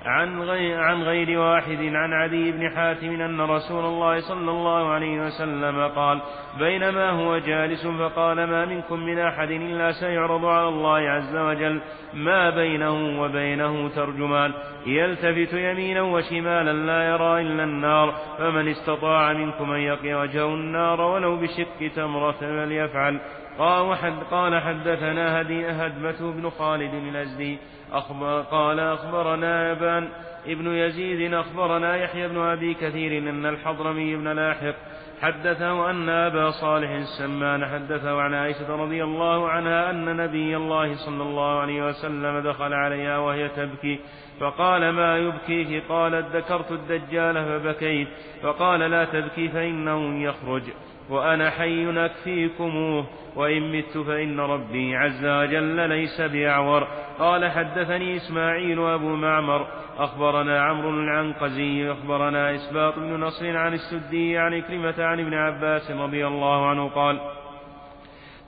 عن غير واحد عن عدي بن حاتم أن رسول الله صلى الله عليه وسلم قال بينما هو جالس فقال ما منكم من أحد إلا سيعرض على الله عز وجل ما بينه وبينه ترجمان يلتفت يمينا وشمالا لا يرى إلا النار فمن استطاع منكم أن يقي وجهه النار ولو بشق تمرة فليفعل. قال حدثنا هدمة بن خالد الأزدي قال أخبرنا أبان ابن يزيد أخبرنا يحيى بن أبي كثير أن الحضرمي بن لاحق حدثه أن أبا صالح السمان حدثه عن عائشة رضي الله عنها أن نبي الله صلى الله عليه وسلم دخل عليها وهي تبكي فقال ما يبكيك؟ قالت ذكرت الدجال فبكيت. فقال لا تبكي فإنه يخرج وأنا حي أكفيكموه وإن مت فإن ربي عز وجل ليس بأعور. قال حدثني إسماعيل أبو معمر أخبرنا عمرو العنقزي أخبرنا إسباط بن نصر عن السدي عن كلمة عن ابن عباس رضي الله عنه قال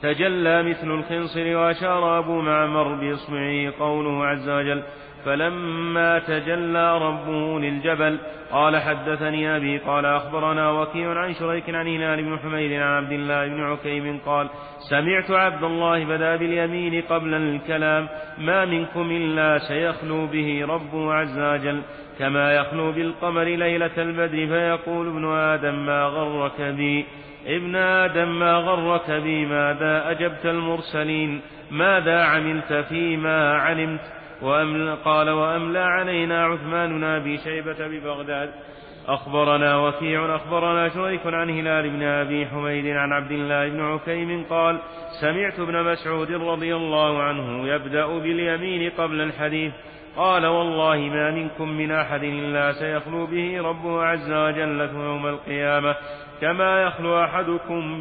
تجلى مثل الخنصر. وأشار أبو معمر بإصبعه قوله عز وجل فلما تجلى ربه للجبل. قال حدثني أبي قال أخبرنا وكيع عن شريك عن هلال بن حميد عن عبد الله بن عكيم قال سمعت عبد الله بدا باليمين قبل الكلام ما منكم إلا سيخلو به ربه عز وجل كما يخلو بالقمر ليلة البدر فيقول ابن آدم ما غرك بي ابن آدم ما غرك بي ماذا أجبت المرسلين ماذا عملت فيما علمت. قال وأملى علينا عثمان بن أبي شيبة ببغداد. أخبرنا وكيع أخبرنا شريك عن هلال بن أبي حميد عن عبد الله بن عكيم قال سمعت ابن مسعود رضي الله عنه يبدأ باليمين قبل الحديث قال والله ما منكم من أحد إلا سيخلو به ربه عز وجل يوم القيامة كما يخلو أحدكم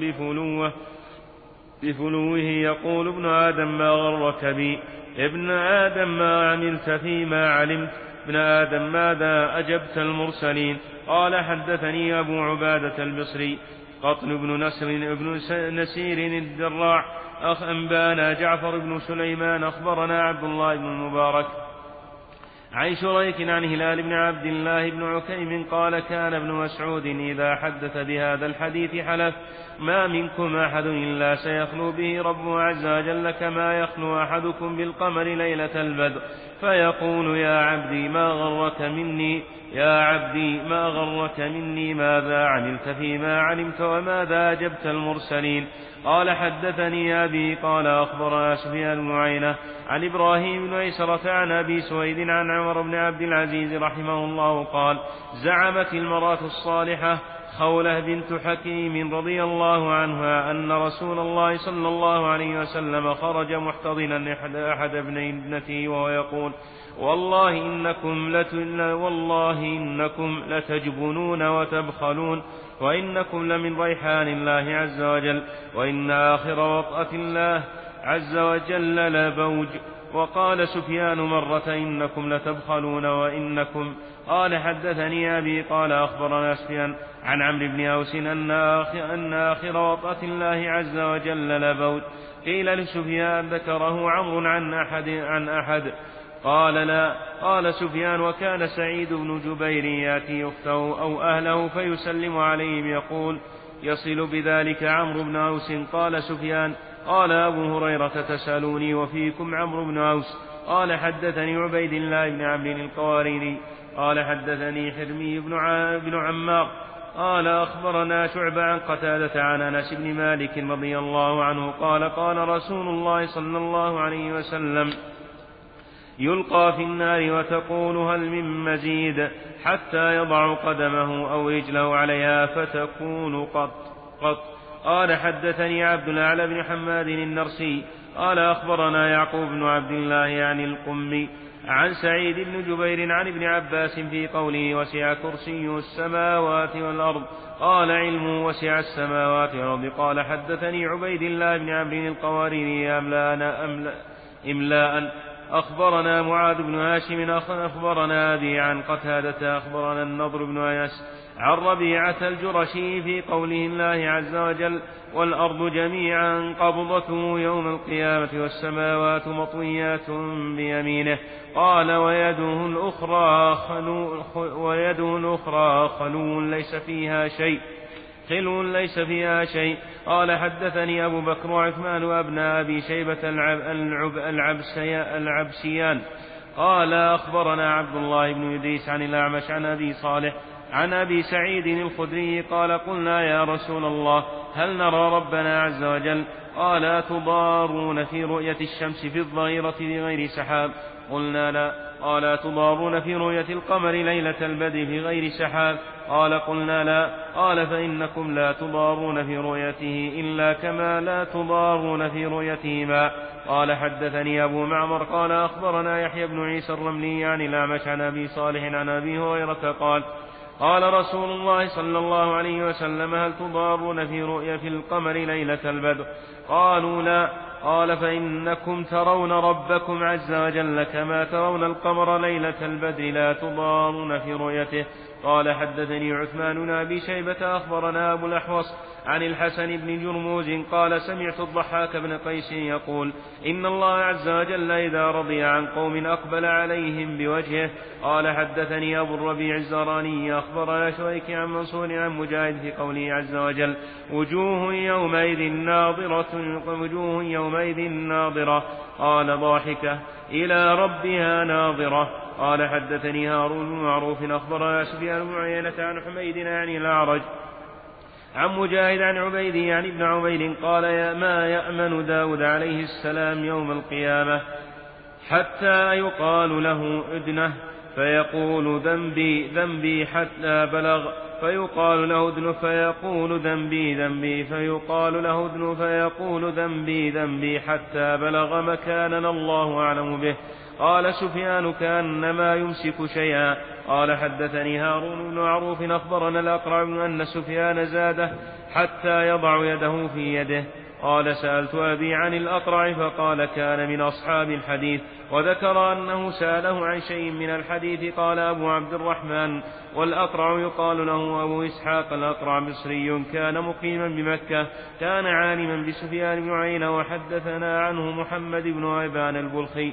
بفلوه يقول ابن آدم ما غرك بي ابن آدم ما عملت فيما علمت ابن آدم ماذا أجبت المرسلين. قال حدثني أبو عبادة البصري قطن بن نسير الدراع أنبانا جعفر بن سليمان أخبرنا عبد الله بن المبارك عن شريك عن هلال بن عبد الله بن عكيم قال كان ابن مسعود إذا حدث بهذا الحديث حلف ما منكم أحد إلا سيخلو به ربه عز وجل كما يخلو أحدكم بالقمر ليلة البدر فيقول يا عبدي ما غرك مني يا عبدي ما غرك مني ماذا عملت فيما علمت وماذا أجبت المرسلين. قال حدثني أبي قال أخبرنا سفيان بن عيينة عن إبراهيم بن عيسرة عن أبي سويد عن عمر بن عبد العزيز رحمه الله قال زعمت المرأة الصالحة خولة بنت حكيم رضي الله عنها أن رسول الله صلى الله عليه وسلم خرج محتضنا أحد ابني ابنته وهو يقول والله إنكم لتجبنون وتبخلون وإنكم لمن ريحان الله عز وجل وإن آخر وطأة الله عز وجل لبوج. وقال سفيان مرة إنكم لتبخلون وإنكم. قال حدثني أبي قال أخبرنا سفيان عن عمرو بن أوس أن آخر وطأة الله عز وجل لبوج. قيل لسفيان ذكره عمرو عن أحد قال لا. قال سفيان وكان سعيد بن جبير يأتي أخته أو أهله فيسلم عليهم يقول يصل بذلك عمرو بن أوس. قال سفيان قال أبو هريرة تسألوني وفيكم عمرو بن أوس. قال حدثني عبيد الله بن عمرو القواريري قال حدثني حرمي بن عمار قال أخبرنا شعبة عن قتادة عن أنس بن مالك رضي الله عنه قال قال رسول الله صلى الله عليه وسلم يلقى في النار وتقول هل من مزيد حتى يضع قدمه أو رجله عليها فتكون قط. قال حدثني عبد الأعلى بن حماد النرسي قال أخبرنا يعقوب بن عبد الله عن القمي عن سعيد بن جبير عن ابن عباس في قوله وسع كرسيه السماوات والأرض قال علمه وسع السماوات والأرض. قال حدثني عبيد الله بن عمرو القواريري إملاء أخبرنا معاذ بن هاشم أخبرنا أبي عن قتادة أخبرنا النضر بن أنس عن ربيعة الجرشي في قوله الله عز وجل والأرض جميعا قبضته يوم القيامة والسماوات مطويات بيمينه. قال ويده الأخرى خلو ليس فيها شيء. قال حدثني أبو بكر وعثمان وابن أبي شيبة العبسيان قال أخبرنا عبد الله بن إدريس عن الأعمش عن أبي صالح عن أبي سعيد الخدري قال قلنا يا رسول الله هل نرى ربنا عز وجل؟ قال تضارون في رؤية الشمس في الظهيرة بغير سحاب؟ قلنا لا. قال تضارون في رؤية القمر ليلة البدر بغير سحاب؟ قال قلنا لا. قال فإنكم لا تضارون في رؤيته إلا كما لا تضارون في رؤيتهما. قال حدثني أبو معمر قال أخبرنا يحيى بن عيسى الرملي عن الأعمش عن أبي صالح عن أبي هريرة قال رسول الله صلى الله عليه وسلم هل تضارون في رؤية القمر ليلة البدر؟ قالوا لا. قال فإنكم ترون ربكم عز وجل كما ترون القمر ليلة البدر لا تضارون في رؤيته. قال حدثني عثمان بن أبي شيبة أخبرنا أبو الأحوص عن الحسن بن جرموز قال سمعت الضحاك بن قيس يقول إن الله عز وجل إذا رضي عن قوم أقبل عليهم بوجهه. قال حدثني أبو الربيع الزراني أخبرنا شويك عن منصور عن مجاهد في قوله عز وجل وجوه يومئذ ناظرة قال ضاحكة إلى ربها ناظرة. قال حدثني هارون بن معروف أخبرنا سفيان بن عيينة عن حميد عن الأعرج عن مجاهد عن عبيد يعني ابن عبيد قال ما يأمن داود عليه السلام يوم القيامة حتى يقال له ادنه فيقول ذنبي حتى بلغ فيقال له ادن فيقول ذنبي فيقال له ادن فيقول ذنبي حتى بلغ مكانا الله أعلم به. قال سفيان كأنما يمسك شيئا. قال حدثني هارون بن معروف أخبرنا الأقرع بن أن سفيان زاده حتى يضع يده في يده. قال سألت أبي عن الأقرع فقال كان من أصحاب الحديث وذكر أنه سأله عن شيء من الحديث. قال أبو عبد الرحمن والأقرع يقال له أبو إسحاق الأقرع مصري كان مقيما بمكة كان عالما بسفيان بن عيينة وحدثنا عنه محمد بن أبان البلخي.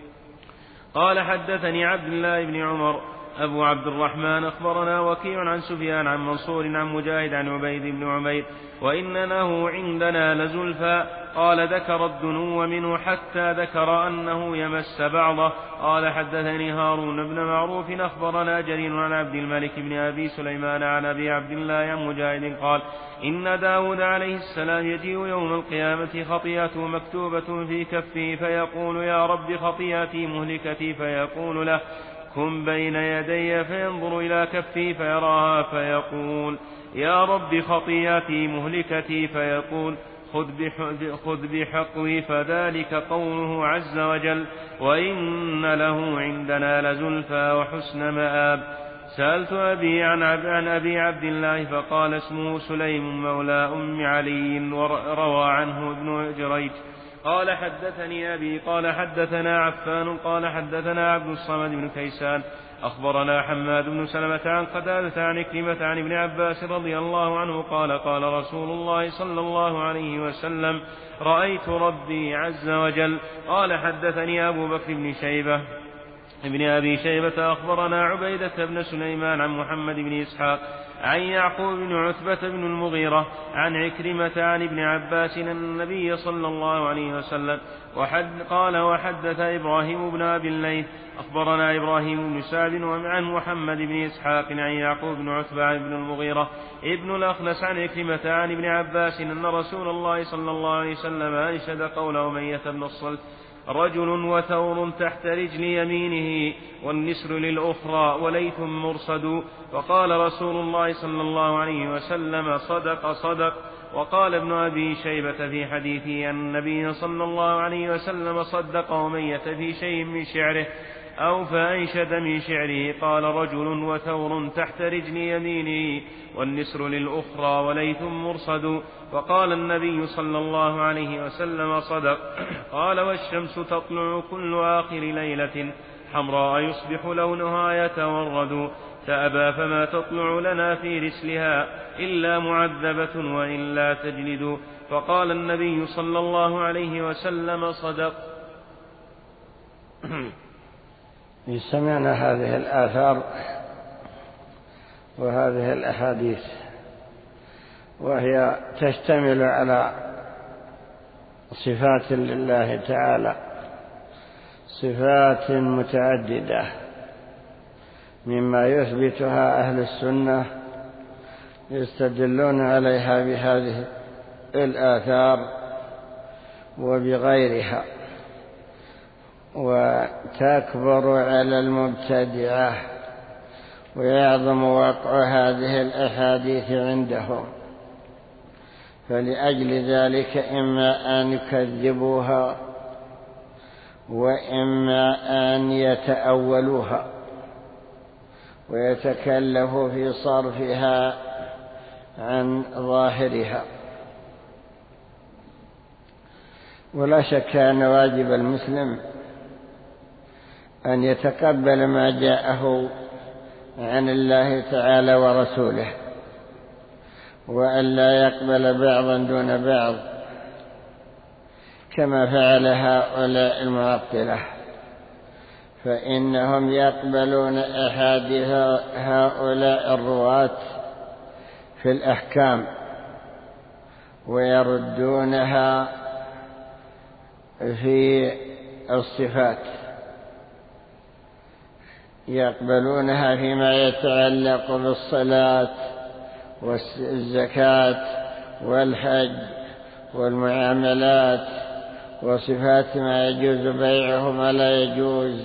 قال حدثني عبد الله بن عمر أبو عبد الرحمن أخبرنا وكيع عن سفيان عن منصور عن مجاهد عن عبيد بن عمير وإنه عندنا لزلفى. قال ذكر الدنو منه حتى ذكر أنه يمس بعضه. قال حدثني هارون بن معروف أخبرنا جرير عن عبد الملك بن أبي سليمان عن أبي عبد الله عن مجاهد قال إن داود عليه السلام يجيء يوم القيامة خطيئته مكتوبة في كفه فيقول يا رب خطيئتي مهلكتي فيقول له كن بين يدي فينظر إلى كفي فيراها فيقول يا رب خطيئتي مهلكتي فيقول خذ بحقوي فذلك قوله عز وجل وإن له عندنا لزلفى وحسن مآب. سألت أبي عن أبي عبد الله فقال اسمه سليم مولى أم علي وروى عنه ابن جريج. قال حدثني أبي قال حدثنا عفان قال حدثنا عبد الصمد بن كيسان أخبرنا حماد بن سلمة عن قتادة عن عكرمة عن ابن عباس رضي الله عنه قال قال رسول الله صلى الله عليه وسلم رأيت ربي عز وجل. قال حدثني أبو بكر بن شيبة ابن أبي شيبة أخبرنا عبيدة بن سليمان عن محمد بن إسحاق عن يعقوب بن عتبة بن المغيرة عن عكرمة عن ابن عباس أن النبي صلى الله عليه وسلم قال وحدث إبراهيم بن أبي الليث أخبرنا إبراهيم بن سعد عن محمد بن إسحاق عن يعقوب بن عتبة بن المغيرة ابن الأخنس عن عكرمة عن ابن عباس أن رسول الله صلى الله عليه وسلم أنشد قول أمية بن الصلت رجل وثور تحت رجل يمينه والنسر للأخرى وليث مرصد. وقال رسول الله صلى الله عليه وسلم صدق. وقال ابن أبي شيبة في حديثه أن النبي صلى الله عليه وسلم صدق أمية في شيء من شعره أو فأنشد من شعره قال رجل وثور تحت رجل يمينه والنسر للأخرى وليث مرصد. وقال النبي صلى الله عليه وسلم صدق. قال والشمس تطلع كل آخر ليلة حمراء يصبح لونها يتورد تأبى فما تطلع لنا في رسلها إلا معذبة وإلا تجلد. فقال النبي صلى الله عليه وسلم صدق. سمعنا هذه الآثار وهذه الأحاديث وهي تشتمل على صفات لله تعالى صفات متعددة مما يثبتها أهل السنة يستدلون عليها بهذه الآثار وبغيرها وتكبر على المبتدعة ويعظم وقع هذه الأحاديث عندهم فلأجل ذلك إما أن يكذبوها وإما أن يتأولوها ويتكلفوا في صرفها عن ظاهرها. ولا شك أن واجب المسلم أن يتقبل ما جاءه عن الله تعالى ورسوله، وأن لا يقبل بعضا دون بعض كما فعل هؤلاء المعطلة، فإنهم يقبلون أحاديث هؤلاء الرواة في الأحكام ويردونها في الصفات، يقبلونها فيما يتعلق بالصلاة والزكاة والحج والمعاملات وصفات ما يجوز بيعه وما لا يجوز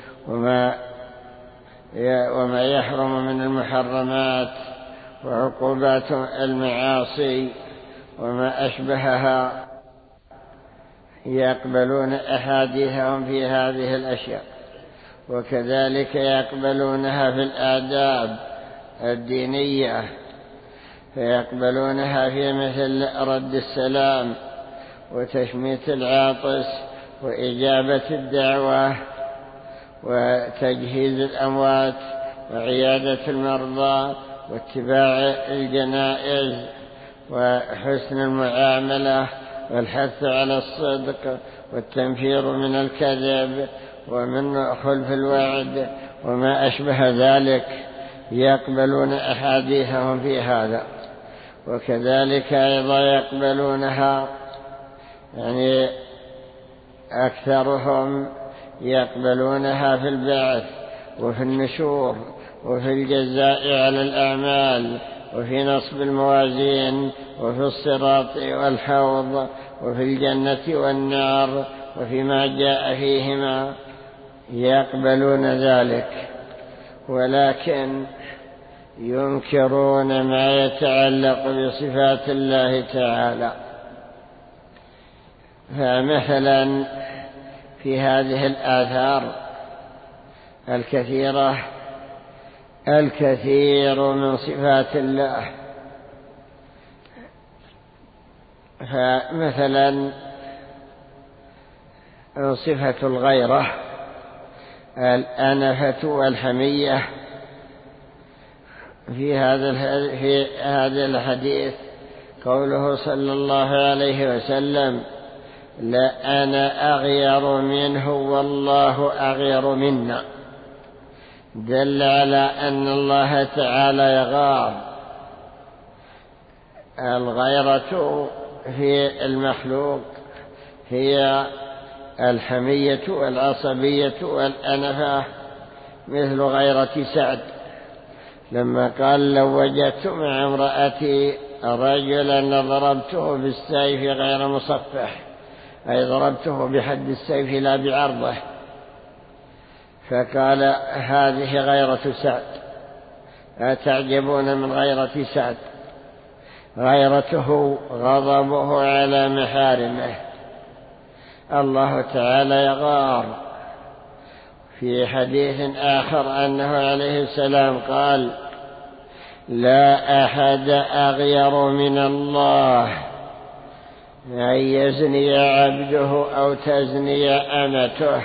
وما يحرم من المحرمات وعقوبات المعاصي وما أشبهها، يقبلون أحاديثهم في هذه الأشياء. وكذلك يقبلونها في الآداب الدينية، فيقبلونها في مثل رد السلام وتشميت العاطس وإجابة الدعوة وتجهيز الأموات وعيادة المرضى واتباع الجنائز وحسن المعاملة والحث على الصدق والتنفير من الكذب ومن خلف الوعد وما أشبه ذلك، يقبلون أحاديثهم في هذا. وكذلك أيضا يقبلونها، يعني أكثرهم يقبلونها في البعث وفي النشور وفي الجزاء على الأعمال وفي نصب الموازين وفي الصراط والحوض وفي الجنة والنار وفيما جاء فيهما، يقبلون ذلك، ولكن ينكرون ما يتعلق بصفات الله تعالى. فمثلا في هذه الآثار الكثيرة الكثير من صفات الله، فمثلا صفة الغيرة، الأنفة والحمية، في هذا الحديث قوله صلى الله عليه وسلم: لا أنا أغير منه والله أغير منا، دل على أن الله تعالى يغار. الغيرة في المخلوق هي الحمية والعصبية والأنفة، مثل غيرة سعد لما قال: لو وجدت مع امرأتي رجلا لضربته بالسيف غير مصفح، أي ضربته بحد السيف لا بعرضه. فقال: هذه غيرة سعد، أتعجبون من غيرة سعد؟ غيرته غضبه على محارمه. الله تعالى يغار. في حديث آخر أنه عليه السلام قال: لا أحد أغير من الله أن يزني عبده أو تزني أمته،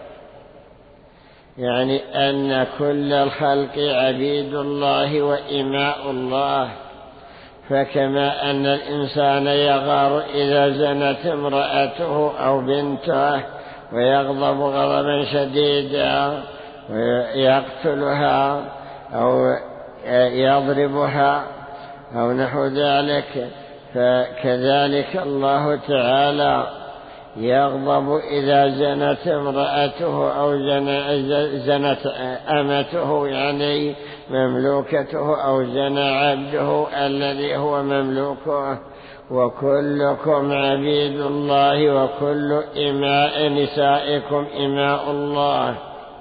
يعني أن كل الخلق عبيد الله وإماء الله. فكما أن الإنسان يغار إذا زنت امرأته أو بنته ويغضب غضبا شديدا ويقتلها أو يضربها أو نحو ذلك، فكذلك الله تعالى يغضب إذا زنت امرأته أو زنت أمته، يعني مملوكته، أو زنى عبده الذي هو مملوكه. وكلكم عبيد الله وكل إماء نسائكم إماء الله.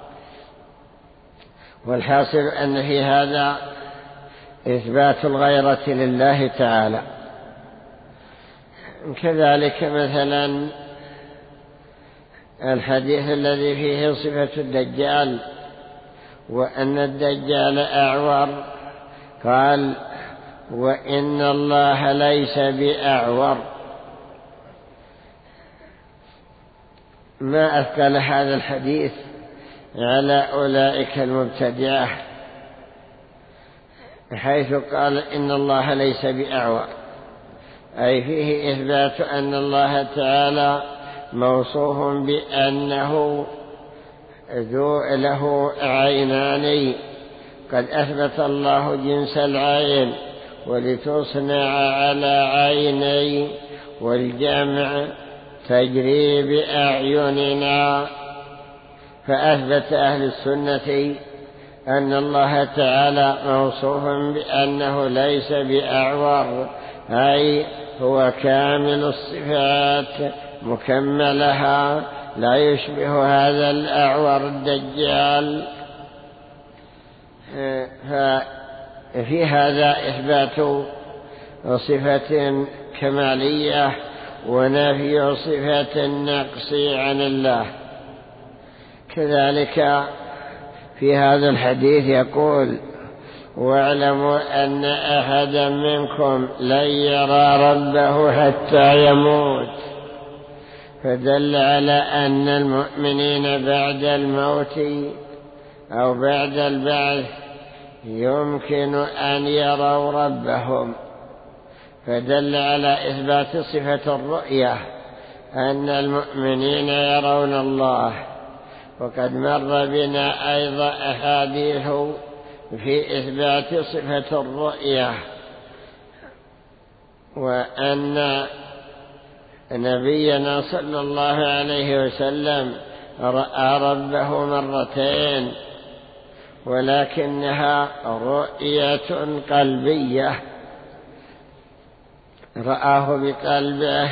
والحاصل أن في هذا إثبات الغيرة لله تعالى. كذلك مثلا الحديث الذي فيه صفة الدجال، وأن الدجال أعور، قال: وإن الله ليس بأعور. ما أثقل هذا الحديث على أولئك المبتدعة حيث قال إن الله ليس بأعور، أي فيه إثبات أن الله تعالى موصوف بأنه له عينان، قد أثبت الله جنس العين ولتصنع على عيني، والجمع تجري بأعيننا. فأثبت أهل السنة أن الله تعالى موصوف بأنه ليس بأعور، أي هو كامل الصفات مكملها، لا يشبه هذا الأعور الدجال. ففي هذا إثبات صفة كمالية ونفي صفة النقص عن الله. كذلك في هذا الحديث يقول: واعلموا أن أحدا منكم لن يرى ربه حتى يموت، فدل على أن المؤمنين بعد الموت أو بعد البعث يمكن أن يروا ربهم، فدل على إثبات صفة الرؤية أن المؤمنين يرون الله. وقد مر بنا أيضا أحاديث في إثبات صفة الرؤية، وأن نبينا صلى الله عليه وسلم رأى ربه مرتين، ولكنها رؤية قلبية، رآه بقلبه.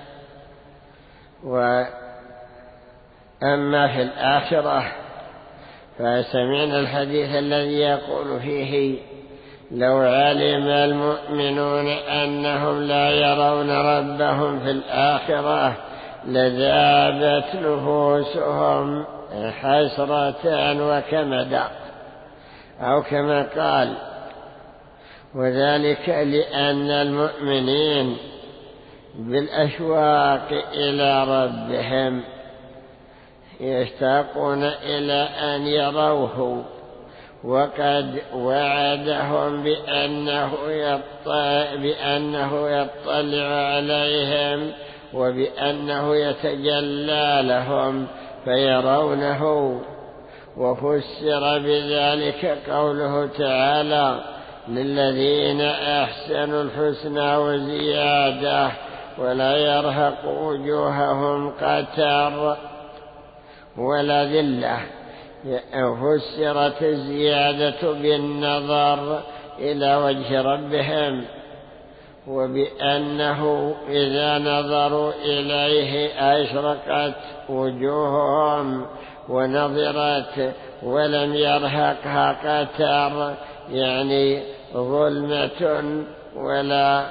وأما في الآخرة فسمعنا الحديث الذي يقول فيه: لو علم المؤمنون أنهم لا يرون ربهم في الآخرة لذابت نفوسهم حسرة وكمدا، أو كما قال. وذلك لأن المؤمنين بالأشواق إلى ربهم يشتاقون إلى أن يروه، وقد وعدهم بأنه يطلع عليهم وبأنه يتجلى لهم فيرونه. وفسر بذلك قوله تعالى: للذين أحسنوا الحسنى وزيادة ولا يرهق وجوههم قتر ولا ذلة. فسرت الزيادة بالنظر إلى وجه ربهم، وبأنه إذا نظروا إليه أشرقت وجوههم ونظرت ولم يرهقها قتر، يعني ظلمة ولا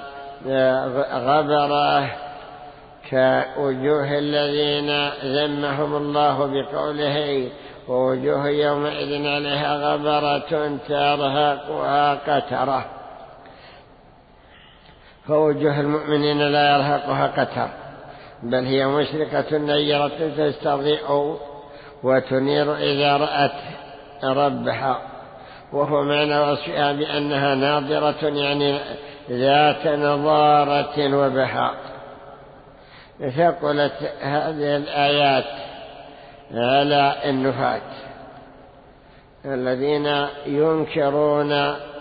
غبرة كوجوه الذين ذمهم الله بقوله: ووجوه يومئذ عليها غبرة ترهقها قترة. فوجوه المؤمنين لا يرهقها قتر، بل هي مشرقة نيرة تستضيء وتنير إذا رأت ربها، وهو معنى وصفها بأنها ناظرة، يعني ذات نضارة وبهاء. ثقلت هذه الآيات على النفاة الذين ينكرون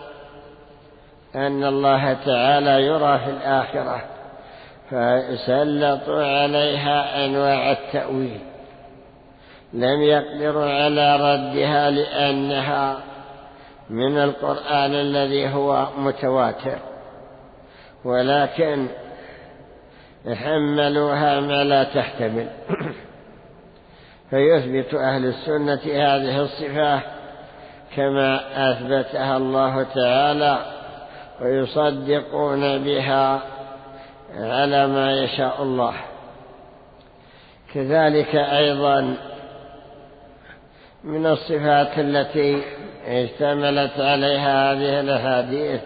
أن الله تعالى يرى في الآخرة، فسلطوا عليها أنواع التأويل، لم يقدروا على ردها لأنها من القرآن الذي هو متواتر، ولكن حملوها ما لا تحتمل. فيثبت أهل السنة هذه الصفة كما أثبتها الله تعالى، ويصدقون بها على ما يشاء الله. كذلك أيضا من الصفات التي اشتملت عليها هذه الأحاديث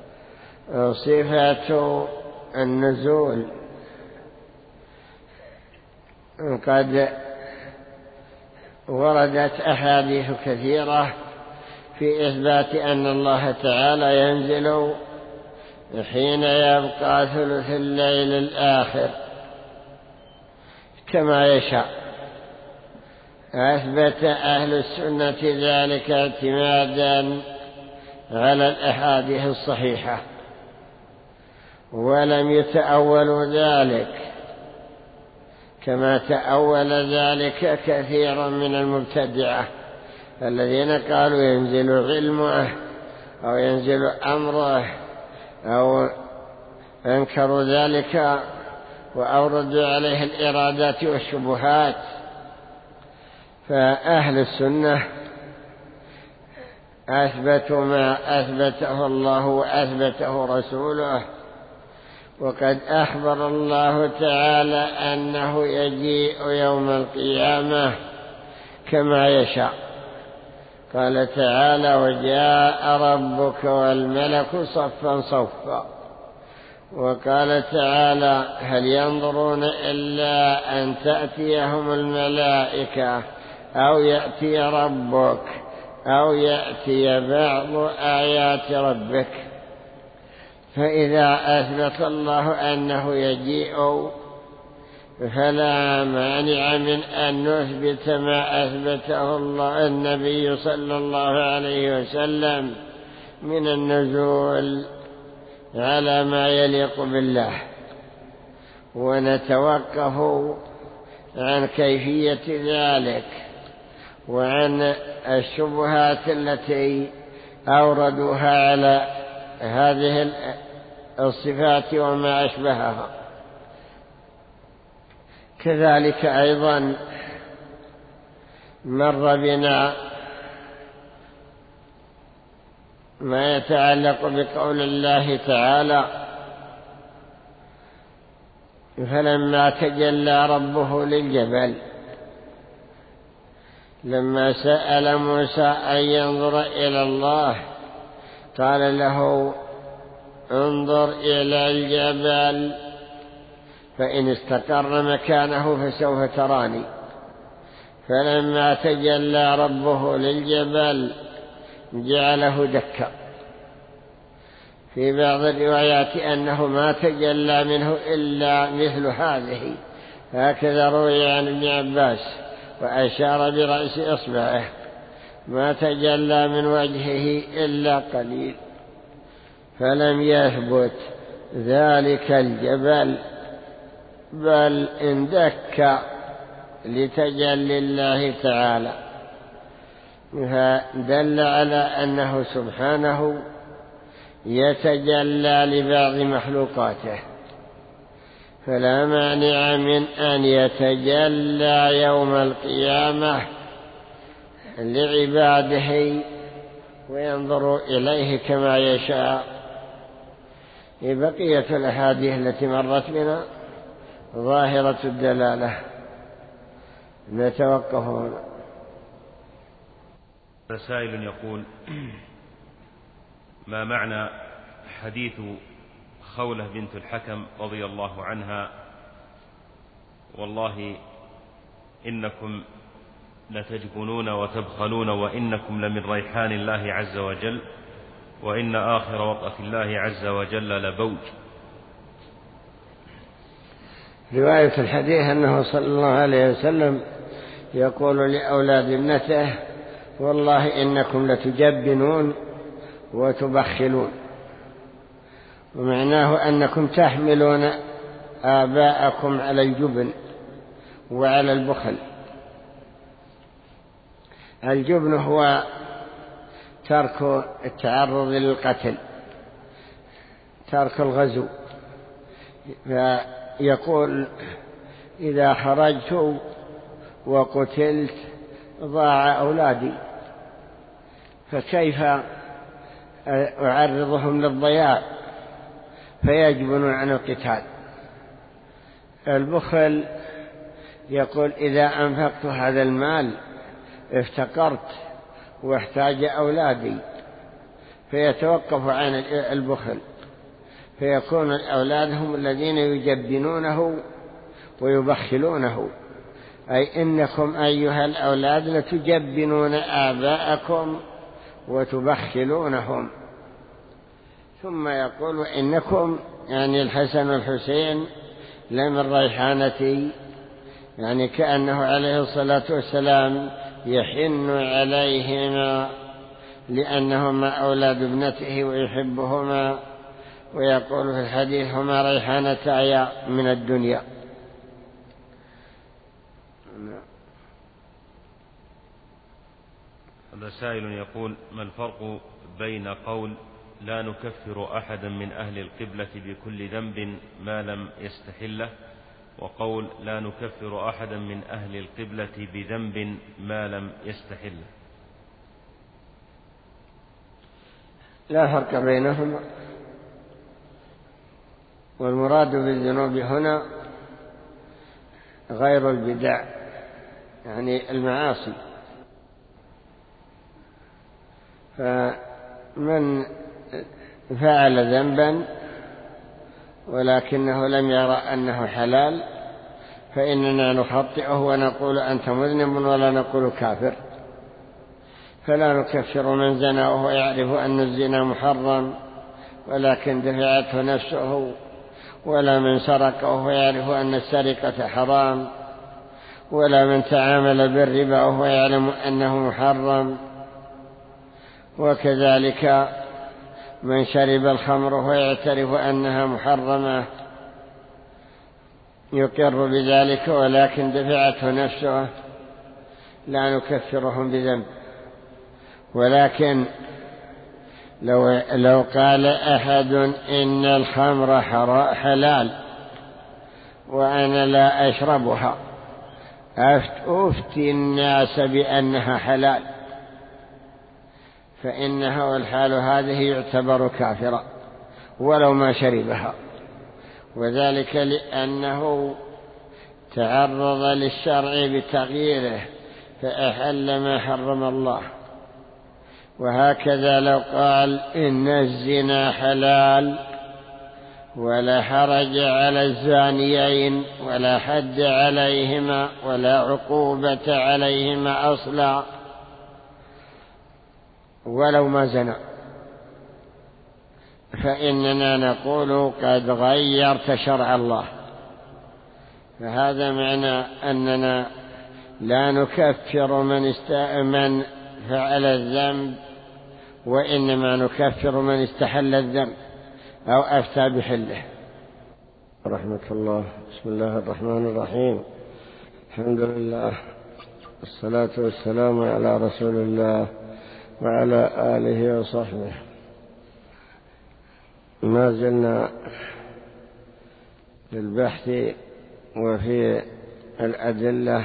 صفة النزول. قد وردت أحاديث كثيرة في إثبات أن الله تعالى ينزل حين يبقى ثلث الليل الآخر كما يشاء. أثبت أهل السنة ذلك اعتمادا على الأحاديث الصحيحة، ولم يتأولوا ذلك كما تأول ذلك كثير من المبتدعة الذين قالوا ينزل علمه أو ينزل أمره، أو أنكروا ذلك وأوردوا عليه الإرادات والشبهات. فأهل السنة أثبتوا ما أثبته الله وأثبته رسوله، وقد أخبر الله تعالى أنه يجيء يوم القيامة كما يشاء. قال تعالى: وجاء ربك والملك صفا صفا. وقال تعالى: هل ينظرون إلا أن تأتيهم الملائكة أو يأتي ربك أو يأتي بعض آيات ربك. فإذا أثبت الله أنه يجيء فلا مانع من أن نثبت ما أثبته النبي صلى الله عليه وسلم من النزول على ما يليق بالله، ونتوقف عن كيفية ذلك وعن الشبهات التي أوردوها على هذه الصفات وما أشبهها. كذلك أيضا مر بنا ما يتعلق بقول الله تعالى: فلما تجلى ربه للجبل لما سأل موسى أن ينظر إلى الله قال له: انظر إلى الجبل فإن استقر مكانه فسوف تراني. فلما تجلى ربه للجبل جعله دكا. في بعض الروايات أنه ما تجلى منه إلا مثل هذه، هكذا روي عن ابن عباس وأشار برأس إصبعه: ما تجلى من وجهه إلا قليل. فلم يثبت ذلك الجبل بل اندك لتجلي الله تعالى، فدل على أنه سبحانه يتجلى لبعض مخلوقاته، فلا مانع من أن يتجلى يوم القيامة لعباده وينظروا إليه كما يشاء. بقية الأحاديث التي مرت بنا ظاهرة الدلالة. نتوقف هنا. سائل يقول: ما معنى حديث خولة بنت الحكم رضي الله عنها: والله إنكم لتجبنون وتبخلون وإنكم لمن ريحان الله عز وجل وإن آخر وطأة الله عز وجل لبوج؟ رواية الحديث أنه صلى الله عليه وسلم يقول لأولاد ابنته: والله إنكم لتجبنون وتبخلون، ومعناه أنكم تحملون آباءكم على الجبن وعلى البخل. الجبن هو ترك التعرض للقتل، ترك الغزو. فيقول: إذا خرجت وقتلت ضاع أولادي، فكيف أعرضهم للضياع؟ فيجبنون عن القتال. البخل يقول: إذا أنفقت هذا المال افتقرت واحتاج أولادي، فيتوقف عن البخل، فيكون الأولاد هم الذين يجبنونه ويبخلونه. أي إنكم أيها الأولاد لتجبنون آباءكم وتبخلونهم. ثم يقول إنكم يعني الحسن والحسين لمن ريحانتي، يعني كأنه عليه الصلاة والسلام يحن عليهما لأنهما أولاد ابنته ويحبهما، ويقول في الحديث هما ريحانتاي من الدنيا. هذا سائل يقول: ما الفرق بين قول لا نكفر أحدا من أهل القبلة بكل ذنب ما لم يستحله، وقول لا نكفر أحدا من أهل القبلة بذنب ما لم يستحله؟ لا فرق بينهما، والمراد بالذنوب هنا غير البدع، يعني المعاصي. فمن فعل ذنبا ولكنه لم يرى أنه حلال فإننا نخطئه ونقول أنت مذنب، ولا نقول كافر. فلا نكفر من زنى وهو يعرف أن الزنا محرم ولكن دفعته نفسه، ولا من سرق وهو يعرف أن السرقة حرام، ولا من تعامل بالربا وهو يعلم أنه محرم. وكذلك من شرب الخمر وهو يعترف أنها محرمة يقر بذلك ولكن دفعته نفسه، لا نكفرهم بذنب. ولكن لو قال أحد إن الخمر حلال وأنا لا أشربها، أفتي الناس بأنها حلال، فإنها والحال هذه يعتبر كافرا ولو ما شربها، وذلك لأنه تعرض للشرع بتغييره فأحل ما حرم الله. وهكذا لو قال إن الزنا حلال ولا حرج على الزانيين ولا حد عليهما ولا عقوبة عليهما أصلا ولو ما زنا، فإننا نقول قد غيرت شرع الله. فهذا معنى أننا لا نكفر من فعل الذنب، وإنما نكفر من استحل الذنب أو أفتى بحله. رحمة الله. بسم الله الرحمن الرحيم. الحمد لله، الصلاة والسلام على رسول الله وعلى آله وصحبه. ما زلنا في البحث وفي الأدلة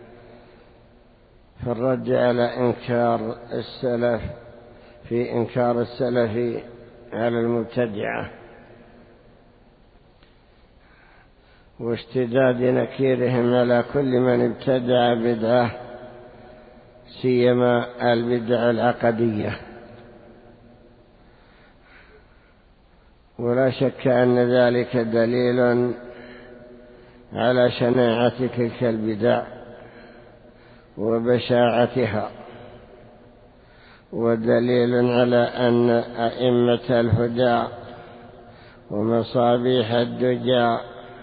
في الرد على إنكار السلف، في إنكار السلف على المبتدعة واشتداد نكيرهم على كل من ابتدع بدعة، سيما البدع العقدية. ولا شك أن ذلك دليل على شناعة تلك البدع وبشاعتها، ودليل على أن أئمة الهدى ومصابيح الدجى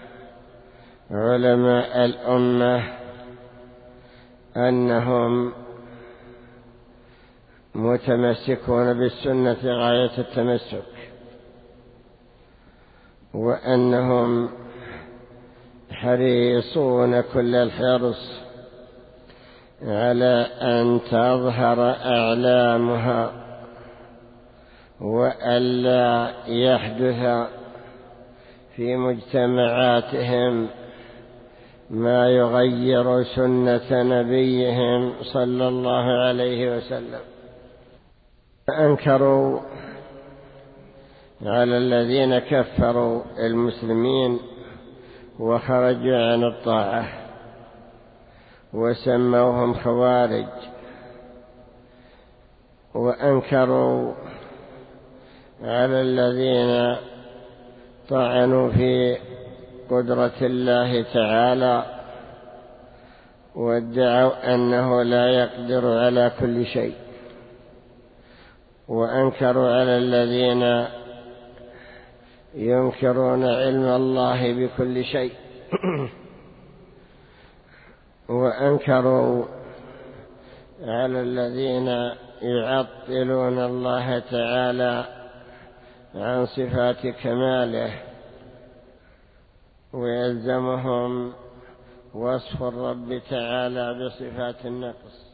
علماء الأمة أنهم متمسكون بالسنة غاية التمسك، وأنهم حريصون كل الحرص على أن تظهر أعلامها وألا يحدث في مجتمعاتهم ما يغير سنة نبيهم صلى الله عليه وسلم. فأنكروا على الذين كفروا المسلمين وخرجوا عن الطاعة وسموهم خوارج، وأنكروا على الذين طعنوا في قدرة الله تعالى وادعوا أنه لا يقدر على كل شيء، وأنكروا على الذين ينكرون علم الله بكل شيء وأنكروا على الذين يعطلون الله تعالى عن صفات كماله ويلزمهم وصف الرب تعالى بصفات النقص.